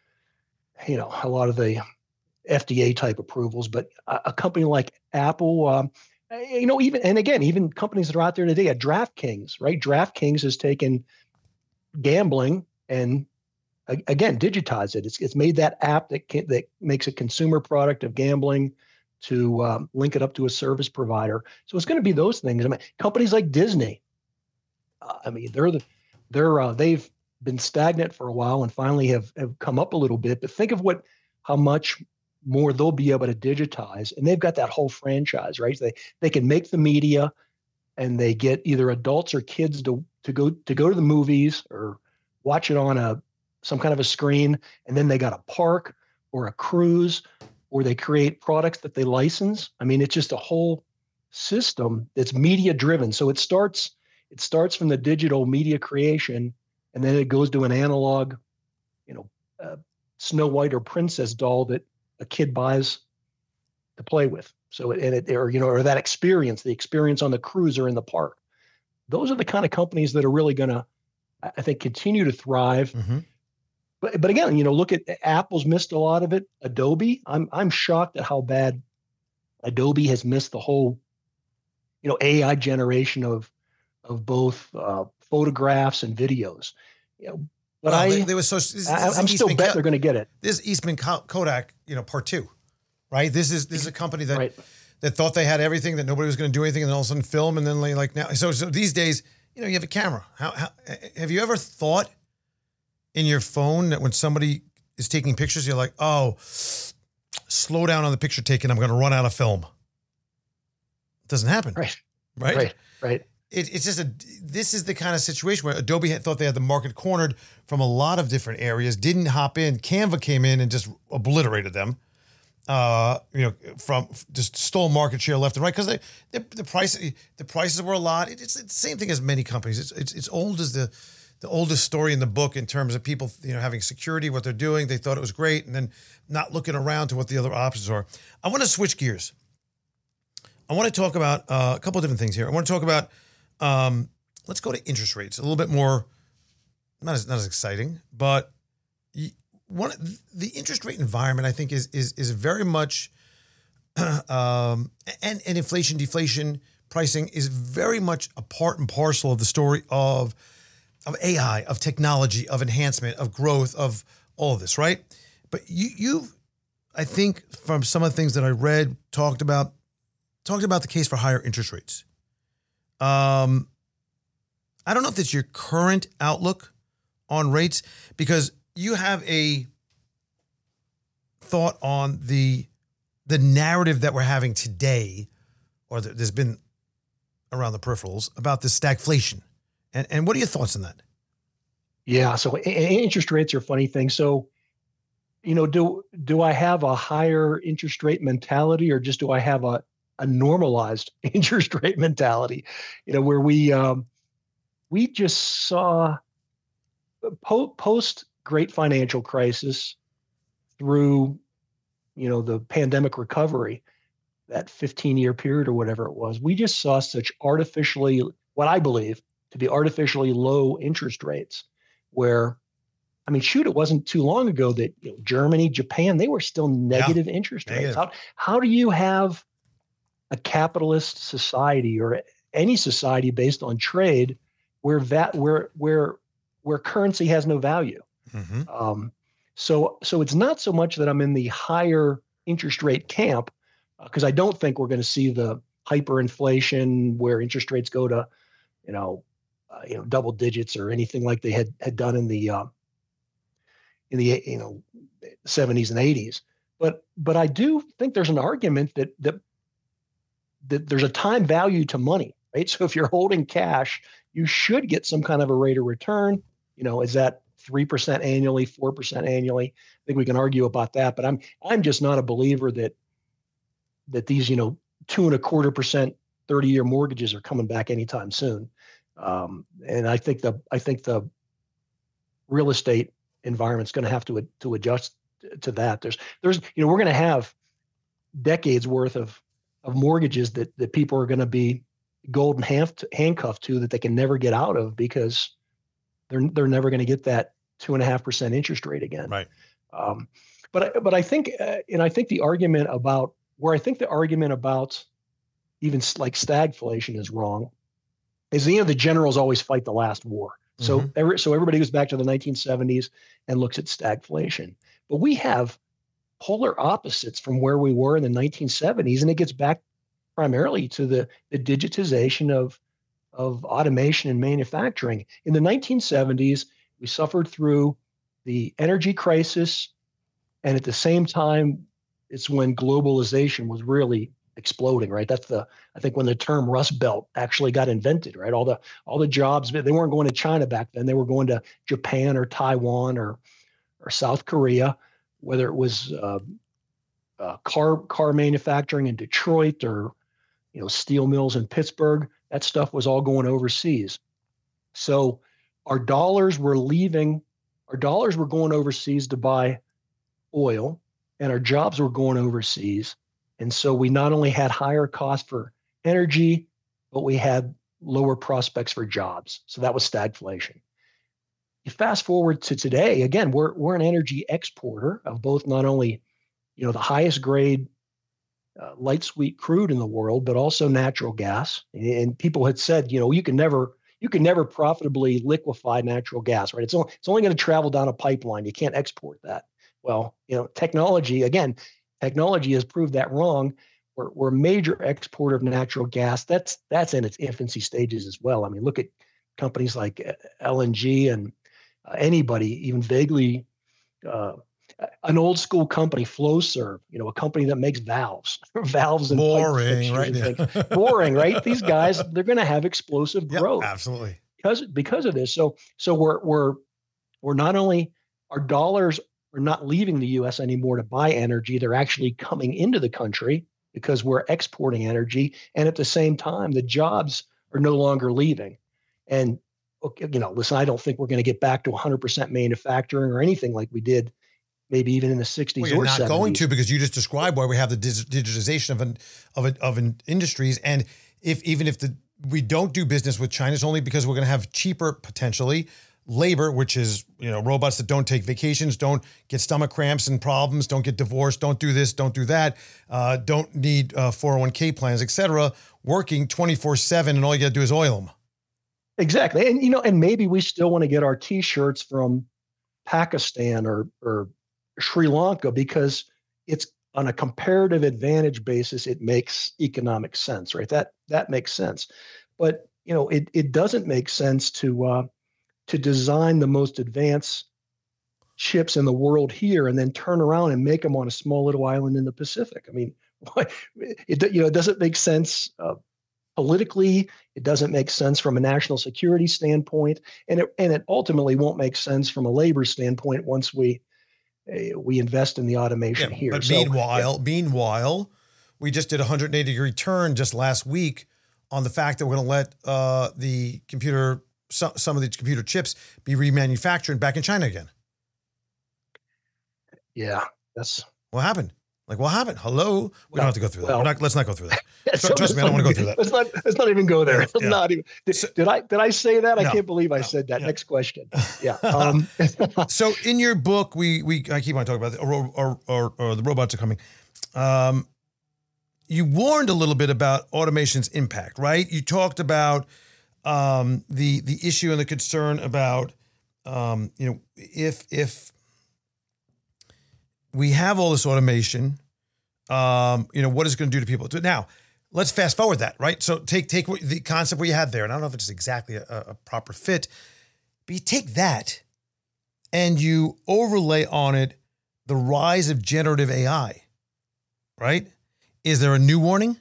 you know, a lot of the F D A type approvals, but a, a company like Apple, um, you know, even and again, even companies that are out there today, at DraftKings, right? DraftKings has taken gambling and again digitized it. It's it's made that app that can, that makes a consumer product of gambling to um, link it up to a service provider. So it's going to be those things. I mean, companies like Disney. Uh, I mean, they're the they're uh, they've been stagnant for a while and finally have have come up a little bit. But think of what how much more they'll be able to digitize, and they've got that whole franchise, right? They they can make the media, and they get either adults or kids to to go to go to the movies or watch it on a some kind of a screen, and then they got a park or a cruise, or they create products that they license. I mean, it's just a whole system that's media driven. So it starts it starts from the digital media creation, and then it goes to an analog, you know, uh, Snow White or princess doll that a kid buys to play with. So, and it, or, you know, or that experience, the experience on the cruise or in the park. Those are the kind of companies that are really going to, I think, continue to thrive. Mm-hmm. But, but again, you know, look at Apple's missed a lot of it. Adobe, I'm, I'm shocked at how bad Adobe has missed the whole, you know, A I generation of, of both uh, photographs and videos. You know, But well, I, they, they was so, this, I, I'm still bet they're going to get it. This is Eastman Kodak, you know, part two, right? This is this is a company that right. that thought they had everything, that nobody was going to do anything, and then all of a sudden film, and then like now, so so these days, you know, you have a camera. How, how have you ever thought in your phone that when somebody is taking pictures, you're like, oh, slow down on the picture taking, I'm going to run out of film. It doesn't happen, right? Right, right, right. It, it's just a, this is the kind of situation where Adobe had thought they had the market cornered from a lot of different areas, didn't hop in. Canva came in and just obliterated them, uh, you know, from just stole market share left and right. Cause they, they, the price, the prices were a lot. It, it's, it's the same thing as many companies. It's, it's, it's old as the, the oldest story in the book in terms of people, you know, having security, what they're doing. They thought it was great. And then not looking around to what the other options are. I want to switch gears. I want to talk about uh, a couple of different things here. I want to talk about, Um, let's go to interest rates. A little bit more, not as not as exciting, but one the interest rate environment I think is is is very much, um, and and inflation, deflation, pricing is very much a part and parcel of the story of of A I, of technology, of enhancement, of growth, of all of this, right? But you you've, I think, from some of the things that I read, talked about, talked about the case for higher interest rates. Um, I don't know if that's your current outlook on rates, because you have a thought on the the narrative that we're having today, or that there's been around the peripherals about the stagflation. And and what are your thoughts on that? Yeah, so interest rates are a funny thing. So, you know, do do I have a higher interest rate mentality, or just do I have a a normalized interest rate mentality, you know, where we um, we just saw po- post great financial crisis through, you know, the pandemic recovery, that fifteen year period or whatever it was, we just saw such artificially, what I believe to be artificially low interest rates where, I mean, shoot, it wasn't too long ago that you know, Germany, Japan, they were still negative yeah, interest negative. rates. How, how do you have a capitalist society or any society based on trade where that, where, where, where currency has no value? Mm-hmm. Um, so, so it's not so much that I'm in the higher interest rate camp, because uh, I don't think we're going to see the hyperinflation where interest rates go to, you know, uh, you know, double digits or anything like they had had done in the uh, in the you know seventies and eighties. But but I do think there's an argument that that that there's a time value to money, right? So if you're holding cash, you should get some kind of a rate of return. You know, is that three percent annually, four percent annually? I think we can argue about that, but I'm I'm just not a believer that that these, you know, two and a quarter percent thirty year mortgages are coming back anytime soon. Um, and I think the I think the real estate environment's going to have to to adjust to that. There's there's you know we're going to have decades worth of of mortgages that that people are going to be golden hand, handcuffed to that they can never get out of because they're they're never going to get that two and a half percent interest rate again. Right. Um, but but I think uh, and I think the argument about where I think the argument about even like stagflation is wrong is, you know, the generals always fight the last war. So mm-hmm. every, so everybody goes back to the nineteen seventies and looks at stagflation. But we have polar opposites from where we were in the nineteen seventies, and it gets back primarily to the, the digitization of, of automation and manufacturing. In the nineteen seventies, we suffered through the energy crisis, and at the same time, it's when globalization was really exploding, right? That's the, I think when the term Rust Belt actually got invented, right? All the, all the jobs, they weren't going to China back then. They were going to Japan or Taiwan or, or South Korea, whether it was uh, uh, car, car manufacturing in Detroit or, you know, steel mills in Pittsburgh. That stuff was all going overseas. So our dollars were leaving, our dollars were going overseas to buy oil, and our jobs were going overseas. And so we not only had higher cost for energy, but we had lower prospects for jobs. So that was stagflation. You fast forward to today, again, we're we're an energy exporter of both not only, you know, the highest grade uh, light sweet crude in the world, but also natural gas. And people had said, you know, you can never you can never profitably liquefy natural gas, right? It's only, it's only going to travel down a pipeline. You can't export that. Well, you know, technology, again, technology has proved that wrong. We're, we're a major exporter of natural gas. That's that's in its infancy stages as well. I mean, look at companies like L N G and uh, anybody, even vaguely, uh, an old school company, Flowserve, you know, a company that makes valves, valves and boring, right? Yeah. Boring, right? These guys, they're going to have explosive growth. Yep, absolutely, because because of this. So so we're we're we're not only our dollars are not leaving the U S anymore to buy energy. They're actually coming into the country because we're exporting energy. And at the same time, the jobs are no longer leaving. And, you know, listen, I don't think we're going to get back to one hundred percent manufacturing or anything like we did maybe even in the sixties well, you're or not seventies. Going to, because you just described why we have the digitization of an, of an, of an industries. And if even if the we don't do business with China, it's only because we're going to have cheaper, potentially, labor, which is, you know, robots that don't take vacations, don't get stomach cramps and problems, don't get divorced, don't do this, don't do that, uh, don't need uh, four oh one k plans, et cetera, working twenty-four seven, and all you got to do is oil them. Exactly. And, you know, and maybe we still want to get our T-shirts from Pakistan or, or Sri Lanka because it's on a comparative advantage basis, it makes economic sense, right? That, that makes sense. But, you know, it, it doesn't make sense to, uh, to design the most advanced chips in the world here and then turn around and make them on a small little island in the Pacific. I mean, it, you know, it doesn't make sense uh, politically. It doesn't make sense from a national security standpoint, and it and it ultimately won't make sense from a labor standpoint once we uh, we invest in the automation yeah, here. But so, meanwhile, yeah. meanwhile, we just did a one hundred eighty degree turn just last week on the fact that we're going to let uh, the computer. Some, some of these computer chips be remanufactured back in China again. Yeah, that's what happened. Like, what happened? Hello? We well, don't have to go through that. Well, not, let's not go through that. So Trust me, I don't want to go through that. Let's not, let's not even go there. Yeah. Not even. Did, so, did I did I say that? No, I can't believe I no, said that. Yeah. Next question. Yeah. Um, so in your book, we we I keep on talking about it, or, or, or, or the robots are coming. Um, you warned a little bit about automation's impact, right? You talked about um, the the issue and the concern about um, you know if if we have all this automation, um, you know, what is it going to do to people? Now, let's fast forward that, right? So take take the concept we had there, and I don't know if it's exactly a, a proper fit, but you take that and you overlay on it the rise of generative A I, right? Is there a new warning?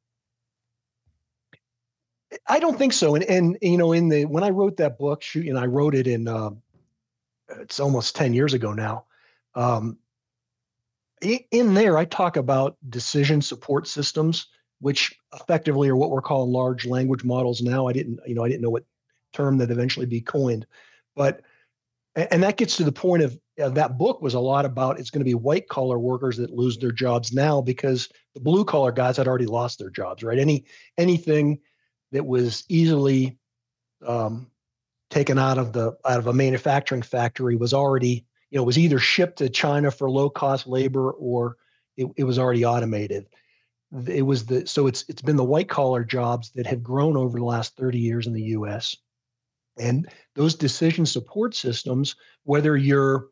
I don't think so. And, and you know, in the when I wrote that book, shoot, and I wrote it in, uh, it's almost ten years ago now. Um, in there, I talk about decision support systems, which effectively are what we're calling large language models now. I didn't, you know, I didn't know what term that eventually be coined, but, and that gets to the point of uh, that book was a lot about it's going to be white collar workers that lose their jobs now because the blue collar guys had already lost their jobs, right? Any anything that was easily um, taken out of the out of a manufacturing factory was already, you know, was either shipped to China for low cost labor or it, it was already automated. It was the so it's it's been the white collar jobs that have grown over the last thirty years in the U S. And those decision support systems, whether you're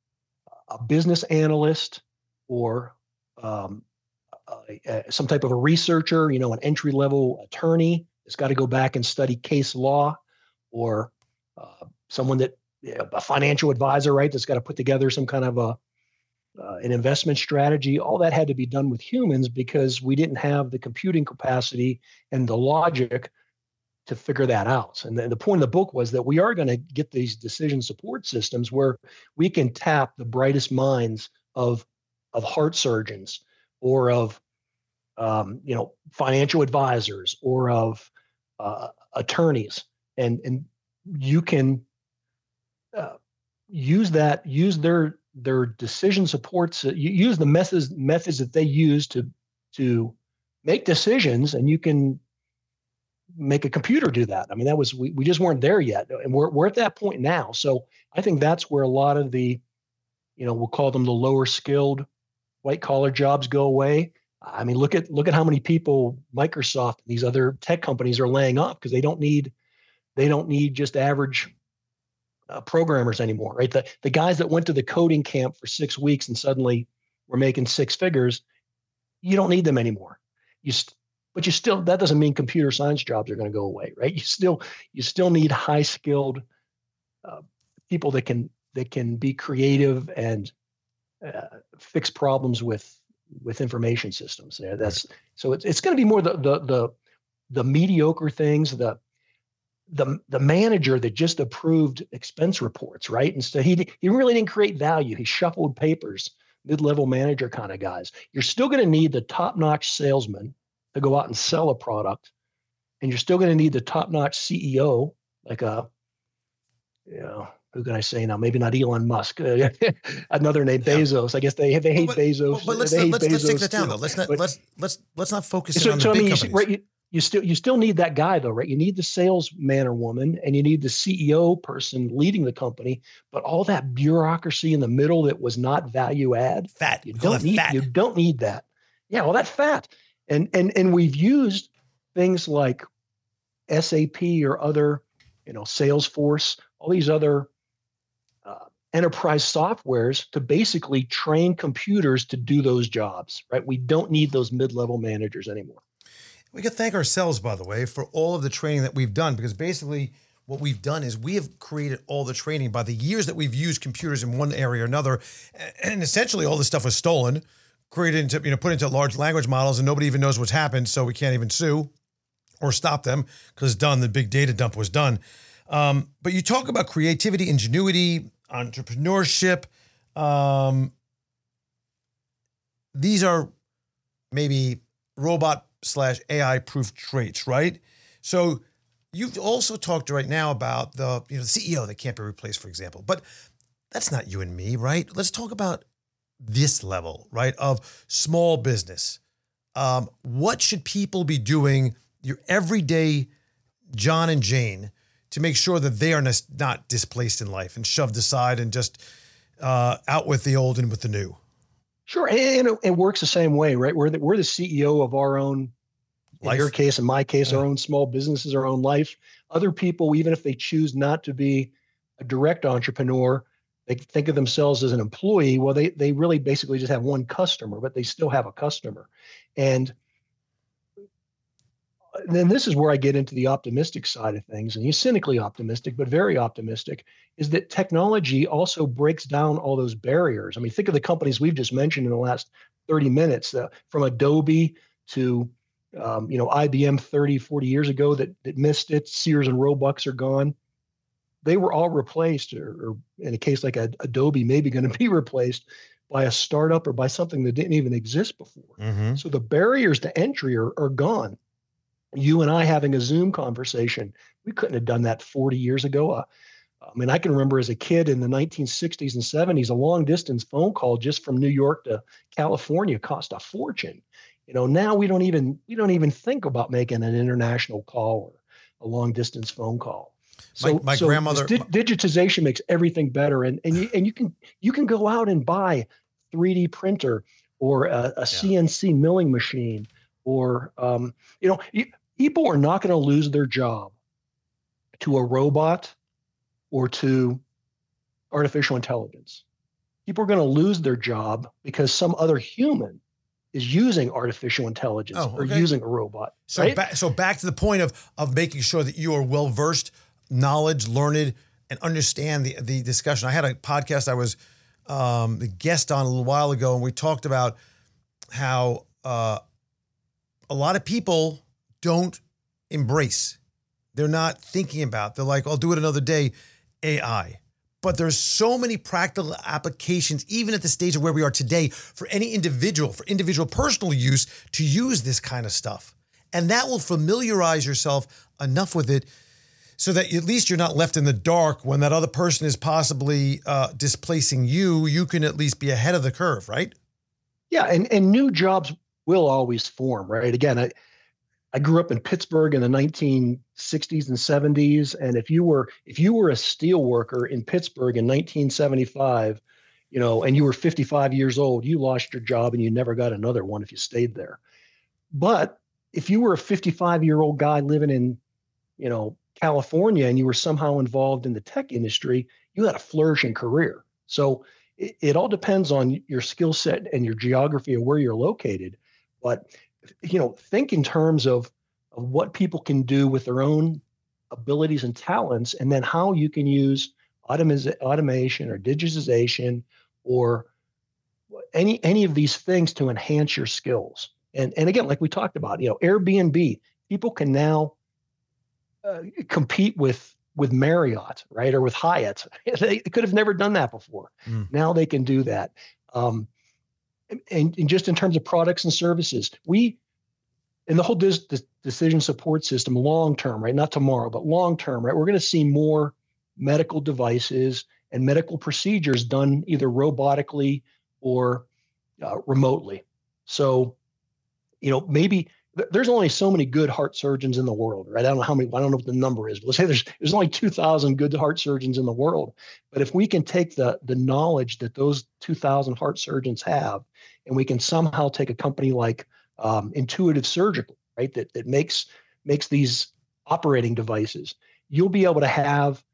a business analyst or um, a, a, some type of a researcher, you know, an entry level attorney that's got to go back and study case law, or uh, someone that you know, a financial advisor, right, that's got to put together some kind of a uh, an investment strategy. All that had to be done with humans because we didn't have the computing capacity and the logic to figure that out. And the, the point of the book was that we are going to get these decision support systems where we can tap the brightest minds of of heart surgeons or of um, you know financial advisors or of uh, attorneys, and and you can uh, use that use their their decision supports. You use the methods methods that they use to to make decisions, and you can make a computer do that. I mean, that was, we, we just weren't there yet. And we're, we're at that point now. So I think that's where a lot of the, you know, we'll call them the lower skilled white collar jobs go away. I mean, look at, look at how many people Microsoft, these other tech companies are laying off because they don't need, they don't need just average uh, programmers anymore, right? The, the guys that went to the coding camp for six weeks and suddenly were making six figures, you don't need them anymore. You st- But you still, that doesn't mean computer science jobs are going to go away, right? You still, you still need high skilled uh, people that can, that can be creative and uh, fix problems with, with information systems. Yeah, that's, so it's, it's going to be more the, the, the, the mediocre things, the, the, the manager that just approved expense reports, right? Instead, he, he really didn't create value. He shuffled papers, mid-level manager kind of guys. You're still going to need the top-notch salesman to go out and sell a product. And you're still going to need the top-notch C E O, like a, you know, who can I say now? Maybe not Elon Musk, uh, another name, yeah. Bezos. I guess they they hate but, Bezos. But, but let's, they not, hate let's, Bezos let's take that down too. though. Let's not but, let's let's let's not focus so, on so the I big mean, companies. You, right, you, you still you still need that guy though, right? You need the salesman or woman, and you need the C E O person leading the company. But all that bureaucracy in the middle that was not value add, fat. You don't need. Fat. You don't need that. Yeah, all that fat, and and and we've used things like S A P or other, you know, Salesforce, all these other uh, enterprise softwares to basically train computers to do those jobs, right? We don't need those mid-level managers anymore. We can thank ourselves, by the way, for all of the training that we've done, because basically what we've done is we have created all the training by the years that we've used computers in one area or another. And essentially all this stuff was stolen, created into, you know, put into large language models, and nobody even knows what's happened. So we can't even sue or stop them because done, the big data dump was done. Um, but you talk about creativity, ingenuity, entrepreneurship. Um, these are maybe robot slash A I proof traits, right? So you've also talked right now about the, you know, the C E O that can't be replaced, for example, but that's not you and me, right? Let's talk about this level, right, of small business, um, what should people be doing, your everyday John and Jane, to make sure that they are not displaced in life and shoved aside and just uh, out with the old and with the new? Sure. And it, it works the same way, right? We're the, we're the C E O of our own, in life. your case, in my case, Yeah. our own small businesses, our own life. Other people, even if they choose not to be a direct entrepreneur, they think of themselves as an employee. Well, they, they really basically just have one customer, but they still have a customer. And then this is where I get into the optimistic side of things, and he's cynically optimistic, but very optimistic, is that technology also breaks down all those barriers. I mean, think of the companies we've just mentioned in the last thirty minutes, uh, from Adobe to, um, you know, I B M thirty, forty years ago that, that missed it. Sears and Roebuck are gone. They were all replaced, or, or in a case like a, Adobe, maybe going to be replaced by a startup or by something that didn't even exist before. Mm-hmm. So the barriers to entry are, are gone. You and I having a Zoom conversation, we couldn't have done that forty years ago. Uh, I mean, I can remember as a kid in the nineteen sixties and seventies, a long distance phone call just from New York to California cost a fortune. You know, now we don't even we don't even think about making an international call or a long distance phone call. So my, my so grandmother di- digitization makes everything better, and and you and you can you can go out and buy three D printer or a, a yeah. C N C milling machine, or um, you know. You, People are not going to lose their job to a robot or to artificial intelligence. People are going to lose their job because some other human is using artificial intelligence oh, okay. or using a robot. So, right? ba- so back to the point of of making sure that you are well versed, knowledge, learned, and understand the the discussion. I had a podcast I was um, the guest on a little while ago, and we talked about how uh, a lot of people don't embrace. They're not thinking about, they're like, I'll do it another day, A I. But there's so many practical applications, even at the stage of where we are today, for any individual, for individual personal use, to use this kind of stuff. And that will familiarize yourself enough with it so that at least you're not left in the dark when that other person is possibly uh, displacing you. You can at least be ahead of the curve, right? Yeah, and, and new jobs will always form, right? Again, I, I grew up in Pittsburgh in the nineteen sixties and seventies, and if you were if you were a steel worker in Pittsburgh in nineteen seventy-five, you know, and you were fifty-five years old, you lost your job and you never got another one if you stayed there. But if you were a fifty-five-year-old guy living in, you know, California, and you were somehow involved in the tech industry, you had a flourishing career. So it, it all depends on your skill set and your geography of where you're located. But you know, think in terms of, of what people can do with their own abilities and talents, and then how you can use automiz- automation or digitization or any any of these things to enhance your skills. And and again, like we talked about, you know, Airbnb, people can now uh, compete with with Marriott, right, or with Hyatt. They could have never done that before. Mm. Now they can do that. Um, And, and just in terms of products and services, we, in the whole dis, dis, decision support system, long term, right? Not tomorrow, but long term, right? We're going to see more medical devices and medical procedures done either robotically or uh, remotely. So, you know, maybe th- there's only so many good heart surgeons in the world, right? I don't know how many, I don't know what the number is, but let's say there's there's only two thousand good heart surgeons in the world. But if we can take the the knowledge that those two thousand heart surgeons have, and we can somehow take a company like um, Intuitive Surgical, right, that that makes makes these operating devices, you'll be able to have,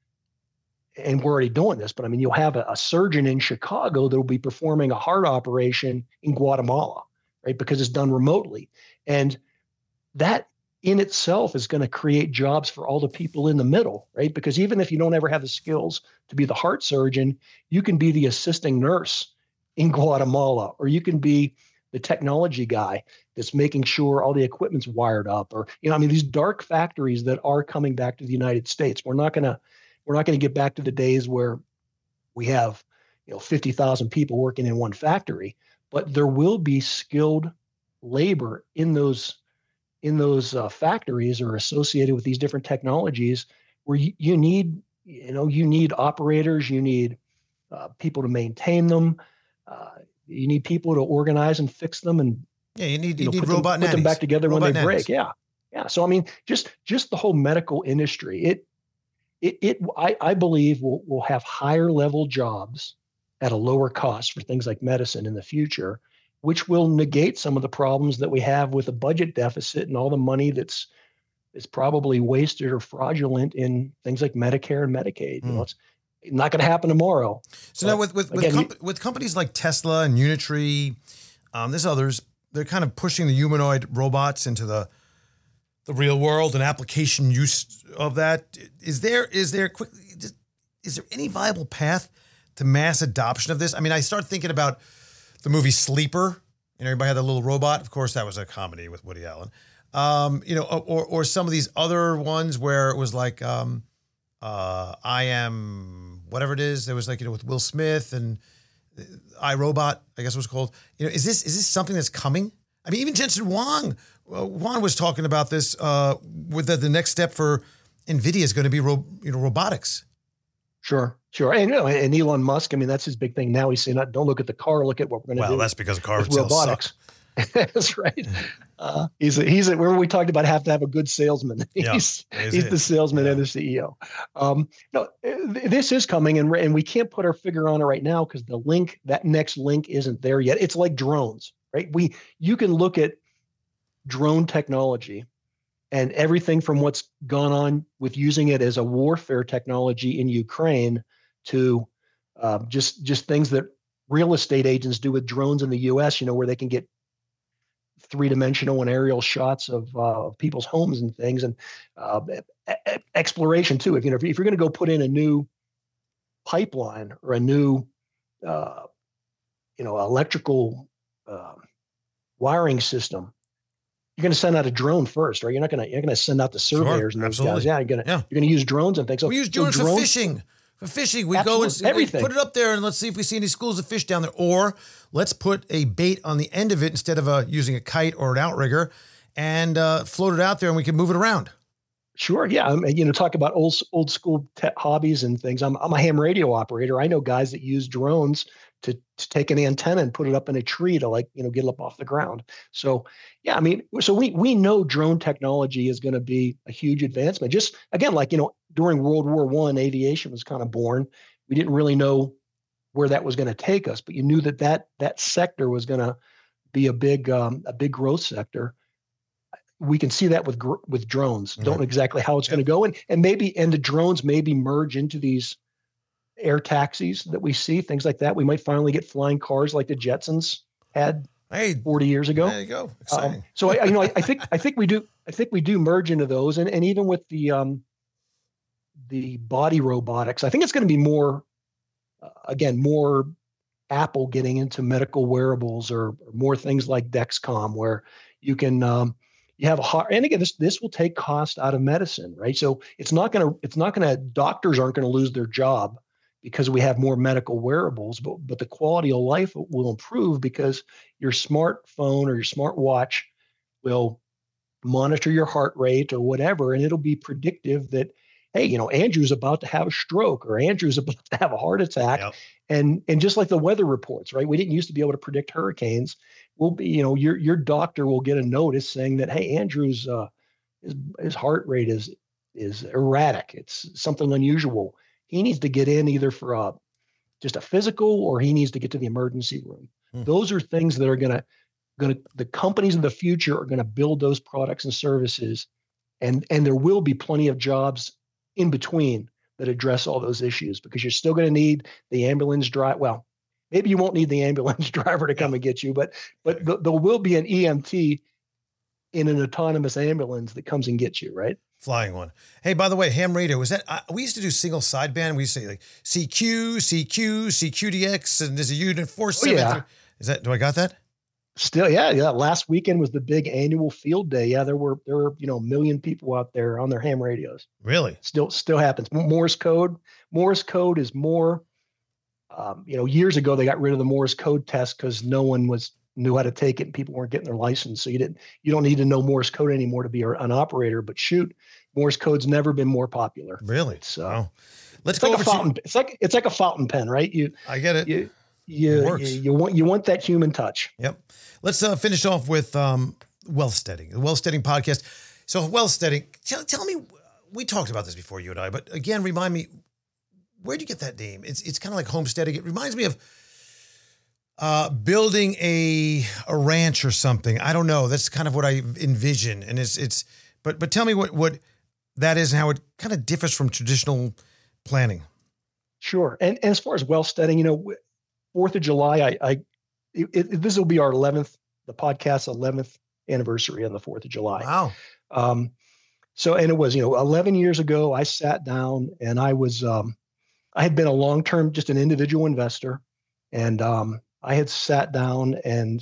and we're already doing this, but I mean, you'll have a, a surgeon in Chicago that will be performing a heart operation in Guatemala, right, because it's done remotely. And that in itself is going to create jobs for all the people in the middle, right? Because even if you don't ever have the skills to be the heart surgeon, you can be the assisting nurse in Guatemala, or you can be the technology guy that's making sure all the equipment's wired up, or, you know, I mean, these dark factories that are coming back to the United States. We're not going to, we're not going to get back to the days where we have, you know, fifty thousand people working in one factory, but there will be skilled labor in those, in those uh, factories or associated with these different technologies where you, you need, you know, you need operators, you need uh, people to maintain them. Uh, You need people to organize and fix them, and yeah, you need you, you know, need put robot them, put them back together robot when they nannies. break. Yeah, yeah. So I mean, just just the whole medical industry. It it it I, I believe will will have higher level jobs at a lower cost for things like medicine in the future, which will negate some of the problems that we have with a budget deficit and all the money that's is probably wasted or fraudulent in things like Medicare and Medicaid. Mm. You know, it's not going to happen tomorrow. So but now with with again, with, comp- you, with companies like Tesla and Unitree, um, there's others. They're kind of pushing the humanoid robots into the the real world and application use of that. Is there is there quick is there any viable path to mass adoption of this? I mean, I start thinking about the movie Sleeper, and everybody had that little robot. Of course, that was a comedy with Woody Allen. Um, you know, or or some of these other ones where it was like, um, uh, I am whatever it is. There was like, you know, with Will Smith and iRobot, I guess it was called. You know, is this is this something that's coming? I mean, even Jensen Huang, uh, Huang was talking about this. Uh, with the, the next step for NVIDIA is going to be ro- you know robotics. Sure, sure, and you know, and Elon Musk. I mean, that's his big thing now. He's saying, "Don't look at the car, look at what we're going to well, do." Well, that's because the car with robotics. That's right. Uh, he's a, he's a, where we talked about have to have a good salesman. He's yeah, he's it? the salesman yeah. and the C E O. Um, no, th- this is coming, and and we can't put our finger on it right now because the link, that next link, isn't there yet. It's like drones, right? We you can look at drone technology and everything from what's gone on with using it as a warfare technology in Ukraine to uh, just just things that real estate agents do with drones in the U S. You know, where they can get three-dimensional and aerial shots of uh, people's homes and things, and uh, e- exploration too. If you know, if, if you're going to go put in a new pipeline or a new, uh, you know, electrical uh, wiring system, you're going to send out a drone first, right? You're not going to you're going to send out the surveyors sure, and those absolutely. guys. Yeah, you're going to yeah. you're going to use drones and things. So, we use drones, so drones for fishing. For fishing, we go and everything. put it up there and let's see if we see any schools of fish down there. Or let's put a bait on the end of it instead of uh, using a kite or an outrigger and uh, float it out there and we can move it around. Sure. Yeah. I mean, you know, talk about old old school te- hobbies and things. I'm I'm a ham radio operator. I know guys that use drones to to take an antenna and put it up in a tree to, like, you know, get it up off the ground. So yeah, I mean, so we we know drone technology is going to be a huge advancement. Just again, like, you know, during World War One, aviation was kind of born. We didn't really know where that was going to take us, but you knew that that that sector was going to be a big um, a big growth sector. We can see that with with drones. Mm-hmm. Don't know exactly how it's yep. going to go, and and maybe and the drones maybe merge into these air taxis that we see, things like that. We might finally get flying cars like the Jetsons had hey, forty years ago. There you go. Exciting. Um, so I, you know, I, I think I think we do. I think we do merge into those, and and even with the um, the body robotics, I think it's going to be more, uh, again, more Apple getting into medical wearables, or, or more things like Dexcom, where you can. Um, You have a heart, and again, this this will take cost out of medicine, right? So it's not going to it's not going to doctors aren't going to lose their job because we have more medical wearables, but but the quality of life will improve because your smartphone or your smartwatch will monitor your heart rate or whatever, and it'll be predictive that, hey, you know, Andrew's about to have a stroke or Andrew's about to have a heart attack, yep. and and just like the weather reports, right? We didn't used to be able to predict hurricanes. Will be, you know, your your doctor will get a notice saying that, hey, Andrew's uh, his his heart rate is is erratic. It's something unusual. He needs to get in either for a just a physical, or he needs to get to the emergency room. Hmm. Those are things that are gonna gonna the companies of the future are gonna build those products and services, and and there will be plenty of jobs in between that address all those issues, because you're still gonna need the ambulance drive. Well, maybe you won't need the ambulance driver to come yeah. and get you, but but th- there will be an E M T in an autonomous ambulance that comes and gets you, right? Flying one. Hey, by the way, ham radio, was that, uh, we used to do single sideband. We used to say like C Q, C Q, C Q D X, and there's a unit four seven. Oh, yeah. Is that, do I got that? Still, yeah, yeah. Last weekend was the big annual field day. Yeah, there were, there were, you know, a million people out there on their ham radios. Really? Still, still happens. Morse code. Morse code is more, Um, you know, years ago, they got rid of the Morse code test because no one was knew how to take it and people weren't getting their license. So you didn't, you don't need to know Morse code anymore to be an operator, but shoot, Morse code's never been more popular. Really? So wow. Let's it's go like over a fountain. to, it's like, it's like a fountain pen, right? You, I get it. You, you, it works. you, you want you want that human touch. Yep. Let's uh, finish off with um, Wealthsteading, the Wealthsteading podcast. So Wealthsteading, tell, tell me, we talked about this before, you and I, but again, remind me, where'd you get that name? It's it's kind of like homesteading. It reminds me of uh, building a a ranch or something. I don't know. That's kind of what I envision. And it's it's. But but tell me what what that is and how it kind of differs from traditional planning. Sure. And, and as far as Wealthsteading, you know, Fourth of July, I, I it, it, this will be our eleventh, the podcast's eleventh anniversary on the Fourth of July. Wow. Um, so, and it was, you know, eleven years ago, I sat down and I was, um, I had been a long-term, just an individual investor. And um, I had sat down and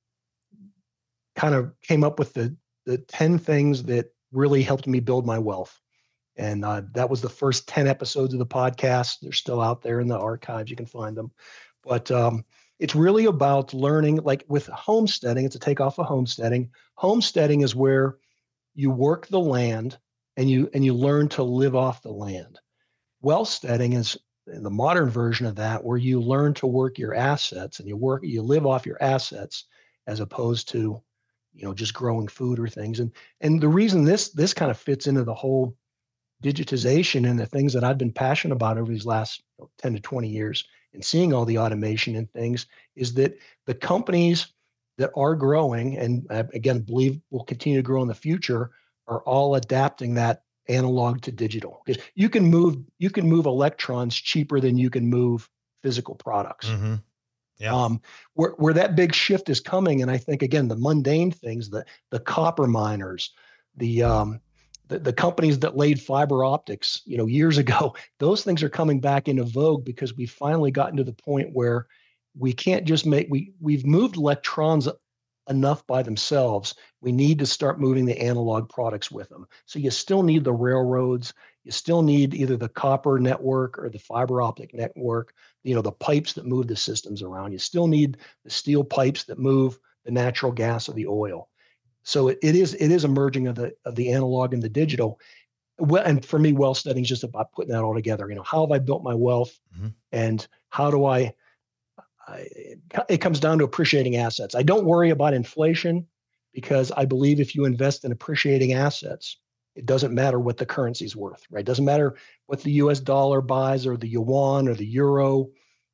kind of came up with the, the ten things that really helped me build my wealth. And uh, that was the first ten episodes of the podcast. They're still out there in the archives. You can find them. But um, it's really about learning, like with homesteading, it's a takeoff of homesteading. Homesteading is where you work the land and you and you learn to live off the land. Wealthsteading is the modern version of that, where you learn to work your assets and you work, you live off your assets as opposed to, you know, just growing food or things. And and the reason this this kind of fits into the whole digitization and the things that I've been passionate about over these last you know, ten to twenty years and seeing all the automation and things is that the companies that are growing, and I, again, believe will continue to grow in the future, are all adapting that analog to digital. Because you can move, you can move electrons cheaper than you can move physical products. Mm-hmm. Yeah. Um, where, where that big shift is coming. And I think, again, the mundane things, the, the copper miners, the, um, the, the companies that laid fiber optics, you know, years ago, those things are coming back into vogue because we've finally gotten to the point where we can't just make, we, we've moved electrons enough by themselves. We need to start moving the analog products with them. So you still need the railroads. You still need either the copper network or the fiber optic network, you know, the pipes that move the systems around. You still need the steel pipes that move the natural gas or the oil. So it, it is it is a merging of the of the analog and the digital. Well, and for me, Wealthsteading is just about putting that all together. You know, how have I built my wealth, mm-hmm. and how do I, I? It comes down to appreciating assets. I don't worry about inflation because I believe if you invest in appreciating assets, it doesn't matter what the currency's worth, right? It doesn't matter what the U S dollar buys or the yuan or the euro.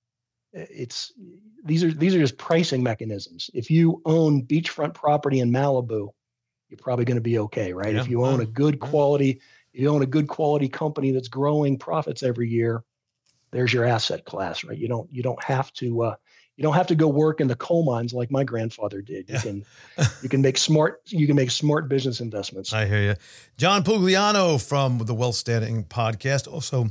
It's these are these are just pricing mechanisms. If you own beachfront property in Malibu, you're probably going to be okay, right? Yeah. If you own a good quality, if you own a good quality company that's growing profits every year, there's your asset class, right? You don't you don't have to uh, you don't have to go work in the coal mines like my grandfather did. You yeah. can you can make smart you can make smart business investments. I hear you, John Pugliano from the Wealthsteading podcast. Also,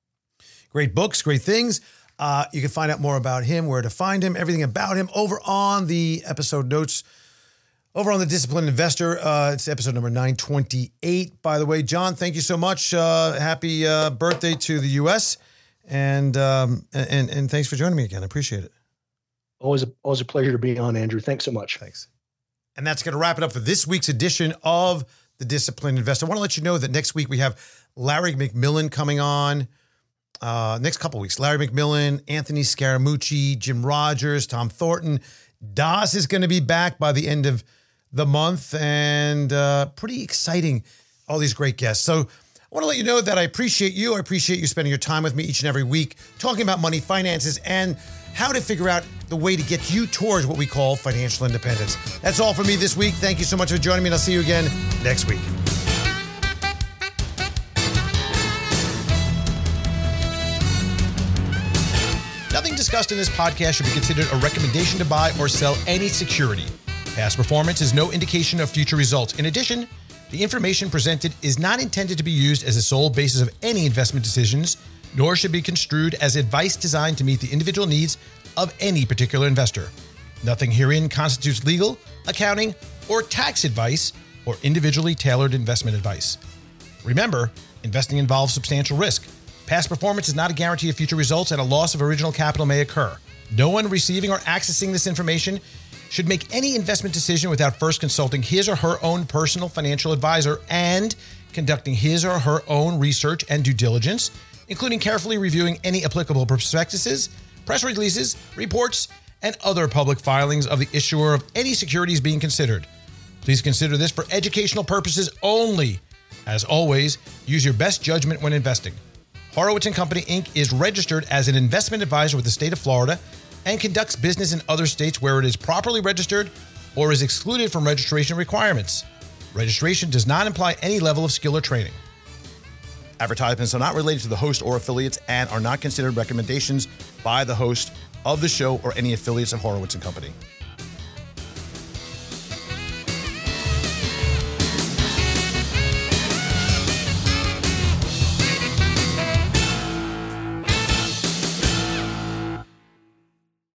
great books, great things. Uh, you can find out more about him, where to find him, everything about him over on the episode notes, over on the Disciplined Investor. Uh, it's episode number nine twenty-eight, by the way. John, thank you so much. Uh, happy uh, birthday to the U S And, um, and and thanks for joining me again. I appreciate it. Always a, always a pleasure to be on, Andrew. Thanks so much. Thanks. And that's going to wrap it up for this week's edition of the Disciplined Investor. I want to let you know that next week we have Larry McMillan coming on. Uh, next couple weeks, Larry McMillan, Anthony Scaramucci, Jim Rogers, Tom Thornton. Das is going to be back by the end of the month, and uh, pretty exciting, all these great guests. So I want to let you know that I appreciate you. I appreciate you spending your time with me each and every week, talking about money, finances, and how to figure out the way to get you towards what we call financial independence. That's all for me this week. Thank you so much for joining me, and I'll see you again next week. Nothing discussed in this podcast should be considered a recommendation to buy or sell any security. Past performance is no indication of future results. In addition, the information presented is not intended to be used as a sole basis of any investment decisions, nor should be construed as advice designed to meet the individual needs of any particular investor. Nothing herein constitutes legal, accounting, or tax advice or individually tailored investment advice. Remember, investing involves substantial risk. Past performance is not a guarantee of future results, and a loss of original capital may occur. No one receiving or accessing this information should make any investment decision without first consulting his or her own personal financial advisor and conducting his or her own research and due diligence, including carefully reviewing any applicable prospectuses, press releases, reports, and other public filings of the issuer of any securities being considered. Please consider this for educational purposes only. As always, use your best judgment when investing. Horowitz and Company, Incorporated is registered as an investment advisor with the state of Florida and conducts business in other states where it is properly registered or is excluded from registration requirements. Registration does not imply any level of skill or training. Advertisements are not related to the host or affiliates and are not considered recommendations by the host of the show or any affiliates of Horowitz and Company.